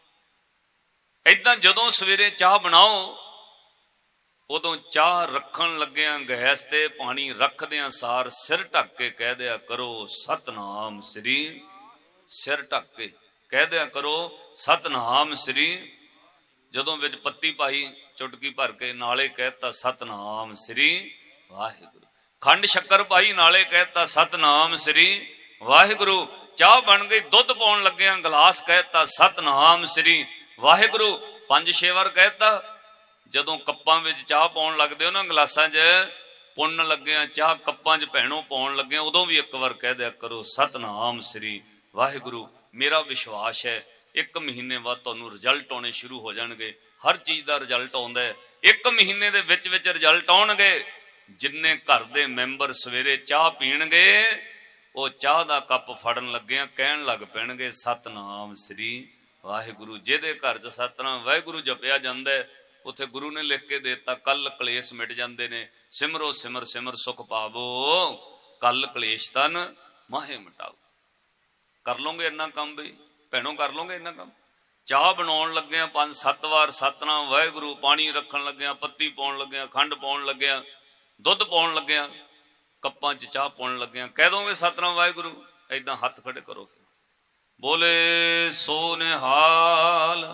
ਏਦਾਂ ਜਦੋਂ ਸਵੇਰੇ ਚਾਹ ਬਣਾਓ, ਉਦੋਂ ਚਾਹ ਰੱਖਣ ਲੱਗਿਆਂ ਗੈਸ ਤੇ ਪਾਣੀ ਰੱਖਦਿਆਂ ਸਾਰ ਸਿਰ ਢੱਕ ਕੇ ਕਹਿ ਦਿਆ ਕਰੋ ਸਤਨਾਮ ਸ੍ਰੀ। ਸਿਰ ਢੱਕ ਕੇ ਕਹਿ ਦਿਆ ਕਰੋ ਸਤਨਾਮ ਸ੍ਰੀ। ਜਦੋਂ ਵਿੱਚ ਪੱਤੀ ਪਾਈ ਚੁਟਕੀ ਭਰ ਕੇ, ਨਾਲੇ ਕਹਿਤਾ ਸਤਨਾਮ ਸ੍ਰੀ ਵਾਹਿਗੁਰੂ। ਖੰਡ ਸ਼ੱਕਰ ਪਾਈ, ਨਾਲੇ ਕਹਿਤਾ ਸਤਨਾਮ ਸ੍ਰੀ ਵਾਹਿਗੁਰੂ। ਚਾਹ ਬਣ ਗਈ, ਦੁੱਧ ਪਾਉਣ ਲੱਗਿਆਂ ਗਲਾਸ ਕਹਿਤਾ ਸਤਨਾਮ ਸ੍ਰੀ ਵਾਹਿਗੁਰੂ। 5-6 ਵਾਰ ਕਹਿਤਾ। ਜਦੋਂ ਕੱਪਾਂ ਵਿੱਚ ਚਾਹ ਪਾਉਣ ਲੱਗਦੇ ਹੋ ਨਾ, ਗਲਾਸਾਂ 'ਚ ਪੁੰਨ ਲੱਗਿਆਂ ਚਾਹ ਕੱਪਾਂ 'ਚ ਭੈਣੋਂ ਪਾਉਣ ਲੱਗਿਆਂ, ਉਦੋਂ ਵੀ 1 ਵਾਰ ਕਹਿ ਦਿਆ ਕਰੋ ਸਤਨਾਮ ਸ੍ਰੀ ਵਾਹਿਗੁਰੂ। ਮੇਰਾ ਵਿਸ਼ਵਾਸ ਹੈ 1 ਮਹੀਨੇ ਬਾਅਦ ਤੁਹਾਨੂੰ ਰਿਜ਼ਲਟ ਆਉਣੇ ਸ਼ੁਰੂ ਹੋ ਜਾਣਗੇ। ਹਰ ਚੀਜ਼ ਦਾ ਰਿਜ਼ਲਟ ਆਉਂਦਾ ਹੈ। 1 ਮਹੀਨੇ ਦੇ ਵਿੱਚ ਵਿੱਚ ਰਿਜ਼ਲਟ ਆਉਣਗੇ। ਜਿੰਨੇ ਘਰ ਦੇ ਮੈਂਬਰ ਸਵੇਰੇ ਚਾਹ ਪੀਣਗੇ, ਉਹ ਚਾਹ ਦਾ ਕੱਪ ਫੜਨ ਲੱਗਿਆਂ ਕਹਿਣ ਲੱਗ ਪੈਣਗੇ ਸਤਨਾਮ ਸ੍ਰੀ ਵਾਹਿਗੁਰੂ। ਜਿਹਦੇ ਘਰ 'ਚ ਸਤਨਾਮ ਵਾਹਿਗੁਰੂ ਜਪਿਆ ਜਾਂਦਾ ਉੱਥੇ ਗੁਰੂ ਨੇ ਲਿਖ ਕੇ ਦੇ ਦਿੱਤਾ, ਕੱਲ ਕਲੇਸ਼ ਮਿਟ ਜਾਂਦੇ ਨੇ। ਸਿਮਰੋ ਸਿਮਰ ਸਿਮਰ ਸੁਖ ਪਾਵੋ, ਕੱਲ ਕਲੇਸ਼ ਤਨ ਮਾਹੇ ਮਿਟਾਓ। ਕਰ ਲਓਗੇ ਇੰਨਾ ਕੰਮ ਬਈ ਭੈਣੋਂ? ਕਰ ਲਓਗੇ ਇੰਨਾ ਕੰਮ? ਚਾਹ ਬਣਾਉਣ ਲੱਗਿਆਂ 5-7 ਵਾਰ ਸਤਨਾਮ ਵਾਹਿਗੁਰੂ। ਪਾਣੀ ਰੱਖਣ ਲੱਗਿਆਂ, ਪੱਤੀ ਪਾਉਣ ਲੱਗਿਆਂ, ਖੰਡ ਪਾਉਣ ਲੱਗਿਆਂ, ਦੁੱਧ ਪਾਉਣ ਲੱਗਿਆਂ, ਕੱਪਾਂ 'ਚ ਚਾਹ ਪਾਉਣ ਲੱਗਿਆਂ ਕਹਿ ਦੋਗੇ ਸਤਨਾਮ ਵਾਹਿਗੁਰੂ। ਏਦਾਂ ਹੱਥ ਖੜੇ ਕਰੋ। ਫਿਰ ਬੋਲੇ ਸੋ ਨਿਹਾਲ,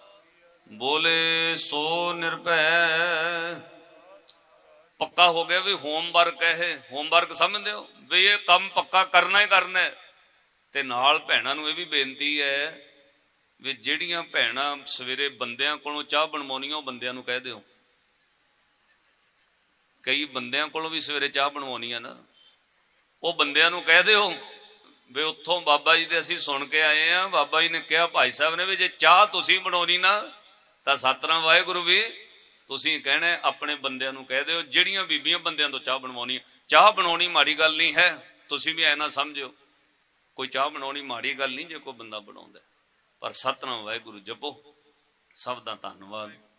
ਬੋਲੇ ਸੋ ਨਿਰਭੈ। ਪੱਕਾ ਹੋ ਗਿਆ ਵੀ ਹੋਮਵਰਕ ਹੈ ਇਹ। ਹੋਮਵਰਕ ਸਮਝਦੇ ਹੋ ਵੀ ਇਹ ਕੰਮ ਪੱਕਾ ਕਰਨਾ ਹੀ ਕਰਨਾ। ਤੇ ਨਾਲ ਭੈਣਾਂ ਨੂੰ ਇਹ ਵੀ ਬੇਨਤੀ ਹੈ ਵੀ ਜਿਹੜੀਆਂ ਭੈਣਾਂ ਸਵੇਰੇ ਬੰਦਿਆਂ ਕੋਲੋਂ ਚਾਹ ਬਣਵਾਉਣੀਆਂ, ਉਹ ਬੰਦਿਆਂ ਨੂੰ ਕਹਿ ਦਿਓ। ਕਈ ਬੰਦਿਆਂ ਕੋਲੋਂ ਵੀ ਸਵੇਰੇ ਚਾਹ ਬਣਵਾਉਣੀ ਆ ਨਾ, ਉਹ ਬੰਦਿਆਂ ਨੂੰ ਕਹਿ ਦਿਓ ਵੀ ਉੱਥੋਂ ਬਾਬਾ ਜੀ ਦੇ ਅਸੀਂ ਸੁਣ ਕੇ ਆਏ ਆ। ਬਾਬਾ ਜੀ ਨੇ ਕਿਹਾ, ਭਾਈ ਸਾਹਿਬ ਨੇ, ਵੀ ਜੇ ਚਾਹ ਤੁਸੀਂ ਬਣਾਉਣੀ ਨਾ ਤਾਂ ਸਤਨਾਮ ਵਾਹਿਗੁਰੂ ਵੀ ਤੁਸੀਂ ਕਹਿਣਾ। ਆਪਣੇ ਬੰਦਿਆਂ ਨੂੰ ਕਹਿ ਦਿਓ। ਜਿਹੜੀਆਂ ਬੀਬੀਆਂ ਬੰਦਿਆਂ ਤੋਂ ਚਾਹ ਬਣਵਾਉਣੀ, ਚਾਹ ਬਣਾਉਣੀ ਮਾੜੀ ਗੱਲ ਨਹੀਂ ਹੈ। ਤੁਸੀਂ ਵੀ ਐ ਨਾ ਸਮਝਿਓ ਕੋਈ ਚਾਹ ਬਣਾਉਣੀ ਮਾੜੀ ਗੱਲ ਨਹੀਂ ਜੇ ਕੋਈ ਬੰਦਾ ਬਣਾਉਂਦਾ। ਪਰ ਸਤਨਾਮ ਵਾਹਿਗੁਰੂ ਜਪੋ। ਸਭ ਦਾ ਧੰਨਵਾਦ।